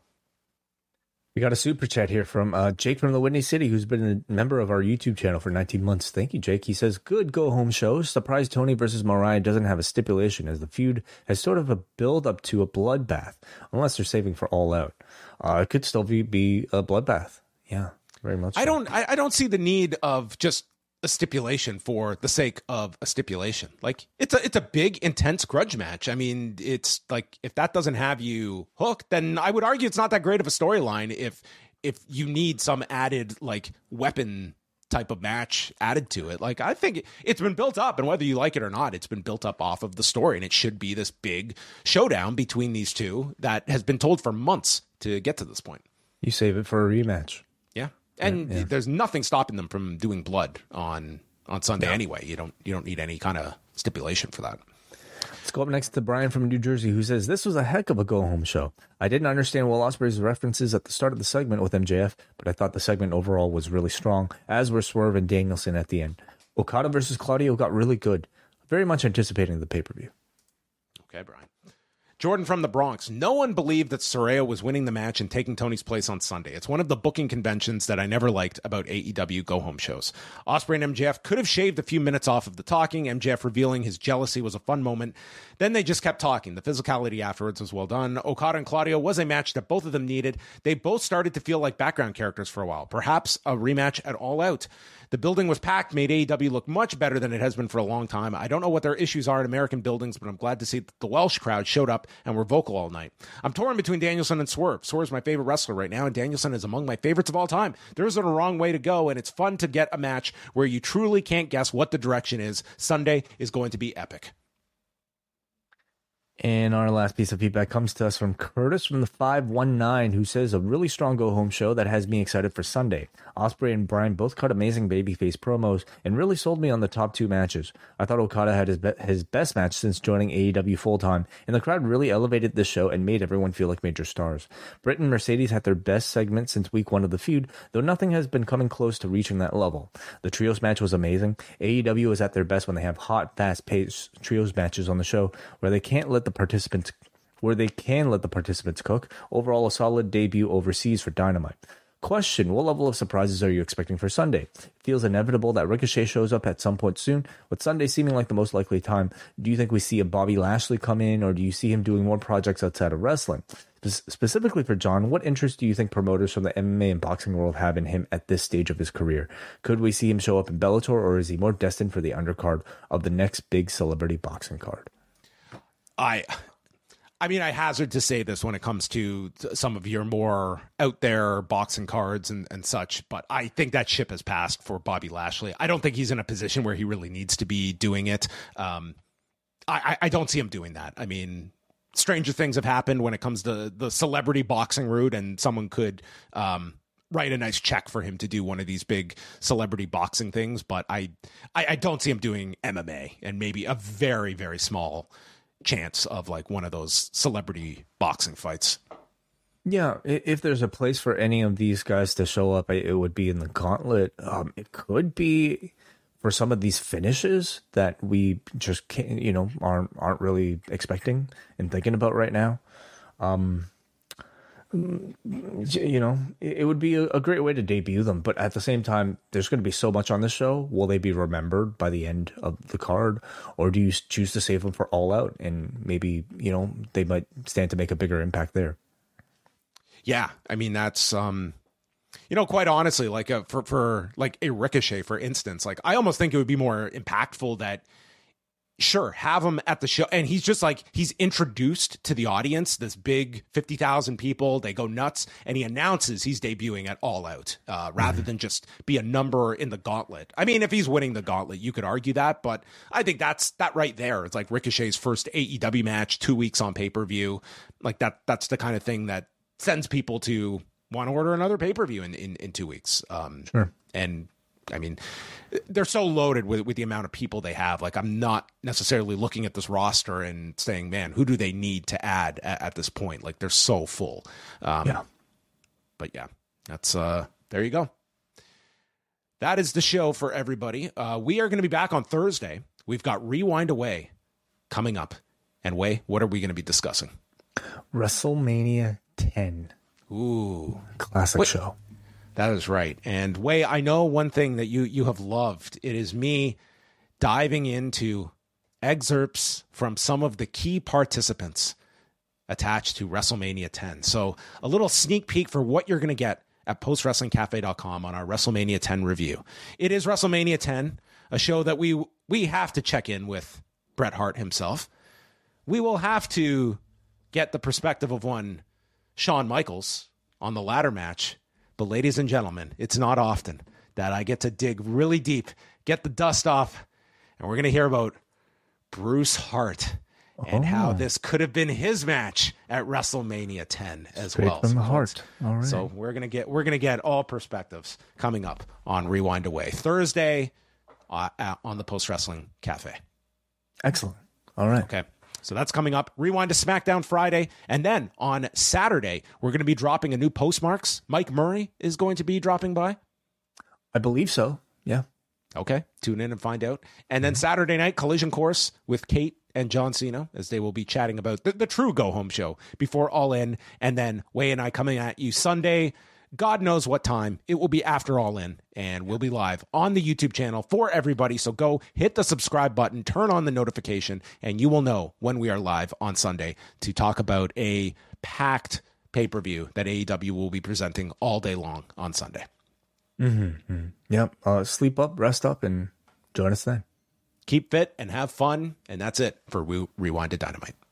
We got a super chat here from uh, Jake from the Whitney City, who's been a member of our YouTube channel for nineteen months. Thank you, Jake. He says, good go-home show. Surprised Tony versus Mariah doesn't have a stipulation, as the feud has sort of a build-up to a bloodbath, unless they're saving for All Out. Uh, it could still be, be a bloodbath. Yeah, very much so. I don't, I, I don't see the need of just a stipulation for the sake of a stipulation. Like it's a it's a big intense grudge match. I mean, it's like if that doesn't have you hooked, then I would argue it's not that great of a storyline if if you need some added like weapon type of match added to it. Like I think it's been built up, and whether you like it or not, it's been built up off of the story, and it should be this big showdown between these two that has been told for months to get to this point. You save it for a rematch. Yeah. And yeah, yeah. There's nothing stopping them from doing blood on on Sunday no. anyway. You don't you don't need any kind of stipulation for that. Let's go up next to Brian from New Jersey, who says, this was a heck of a go-home show. I didn't understand Will Ospreay's references at the start of the segment with M J F, but I thought the segment overall was really strong, as were Swerve and Danielson at the end. Okada versus Claudio got really good. Very much anticipating the pay-per-view. Okay, Brian. Jordan from the Bronx. No one believed that Saraya was winning the match and taking Tony's place on Sunday. It's one of the booking conventions that I never liked about A E W go-home shows. Ospreay and M J F could have shaved a few minutes off of the talking. M J F revealing his jealousy was a fun moment. Then they just kept talking. The physicality afterwards was well done. Okada and Claudio was a match that both of them needed. They both started to feel like background characters for a while. Perhaps a rematch at All Out. The building was packed, made A E W look much better than it has been for a long time. I don't know what their issues are in American buildings, but I'm glad to see that the Welsh crowd showed up and were vocal all night. I'm torn between Danielson and Swerve. Swerve's my favorite wrestler right now, and Danielson is among my favorites of all time. There isn't a wrong way to go, and it's fun to get a match where you truly can't guess what the direction is. Sunday is going to be epic. And our last piece of feedback comes to us from Curtis from the five one nine, who says, a really strong go-home show that has me excited for Sunday. Ospreay and Bryan both cut amazing babyface promos and really sold me on the top two matches. I thought Okada had his, be- his best match since joining A E W full-time, and the crowd really elevated the show and made everyone feel like major stars. Britt and Mercedes had their best segment since week one of the feud, though nothing has been coming close to reaching that level. The trios match was amazing. A E W is at their best when they have hot, fast-paced trios matches on the show where they can't let the participants where they can let the participants cook. Overall, a solid debut overseas for Dynamite. Question, what level of surprises are you expecting for Sunday? It feels inevitable that Ricochet shows up at some point soon, with Sunday seeming like the most likely time. Do you think we see a Bobby Lashley come in, or do you see him doing more projects outside of wrestling? Spe- specifically for John, what interest do you think promoters from the M M A and boxing world have in him at this stage of his career? Could we see him show up in Bellator, or is he more destined for the undercard of the next big celebrity boxing card? I... I mean, I hazard to say this when it comes to some of your more out there boxing cards and, and such, but I think that ship has passed for Bobby Lashley. I don't think he's in a position where he really needs to be doing it. Um, I, I don't see him doing that. I mean, stranger things have happened when it comes to the celebrity boxing route, and someone could um, write a nice check for him to do one of these big celebrity boxing things, but I, I, I don't see him doing M M A, and maybe a very, very small chance of like one of those celebrity boxing fights. Yeah, i- if there's a place for any of these guys to show up, I- it would be in the gauntlet. Um, it could be for some of these finishes that we just can't, you know, aren't aren't really expecting and thinking about right now. Um, you know, it it would be a, a great way to debut them, but at the same time, there's going to be so much on this show. Will they be remembered by the end of the card, or do you s- choose to save them for All Out, and maybe, you know, they might stand to make a bigger impact there? Yeah, I mean, that's um you know, quite honestly, like a, for for like a Ricochet, for instance, like I almost think it would be more impactful that, sure, have him at the show, and he's just like, he's introduced to the audience, this big fifty thousand people, they go nuts, and he announces he's debuting at All Out, uh, rather than just be a number in the gauntlet. I mean, if he's winning the gauntlet, you could argue that, but I think that's that right there. It's like Ricochet's first A E W match, two weeks on pay-per-view. Like that, that's the kind of thing that sends people to want to order another pay-per-view in, in, in two weeks. Um, Sure. And I mean, they're so loaded with, with the amount of people they have. Like, I'm not necessarily looking at this roster and saying, man, who do they need to add at, at this point? Like, they're so full. Um, Yeah. But yeah, that's, uh, there you go. That is the show for everybody. Uh, we are going to be back on Thursday. We've got Rewind Away coming up. And Way, what are we going to be discussing? WrestleMania ten. Ooh, Classic Wait. show. that is right. And Way, I know one thing that you you have loved. It is me diving into excerpts from some of the key participants attached to WrestleMania ten. So a little sneak peek for what you're going to get at post wrestling cafe dot com on our WrestleMania ten review. It is WrestleMania ten, a show that we we have to check in with Bret Hart himself. We will have to get the perspective of one Shawn Michaels on the ladder match. But ladies and gentlemen, it's not often that I get to dig really deep, get the dust off, and we're going to hear about Bruce Hart and Oh. how this could have been his match at WrestleMania ten as Straight well. from the So heart. All right. So we're gonna get we're gonna get all perspectives coming up on Rewind Away Thursday uh, at- on the Post Wrestling Cafe. Excellent. All right. Okay. So that's coming up. Rewind to SmackDown Friday. And then on Saturday, we're going to be dropping a new Postmarks. Mike Murray is going to be dropping by. I believe so. Yeah. Okay. Tune in and find out. And then Saturday night, Collision Course with Kate and John Cena, as they will be chatting about the, the true go-home show before All In. And then Way and I coming at you Sunday. God knows what time. It will be after All In, and we'll be live on the YouTube channel for everybody. So go hit the subscribe button, turn on the notification, and you will know when we are live on Sunday to talk about a packed pay-per-view that A E W will be presenting all day long on Sunday. Mm-hmm. Yep. Uh, sleep up, rest up, and join us then. Keep fit and have fun, and that's it for Re- Rewind to Dynamite.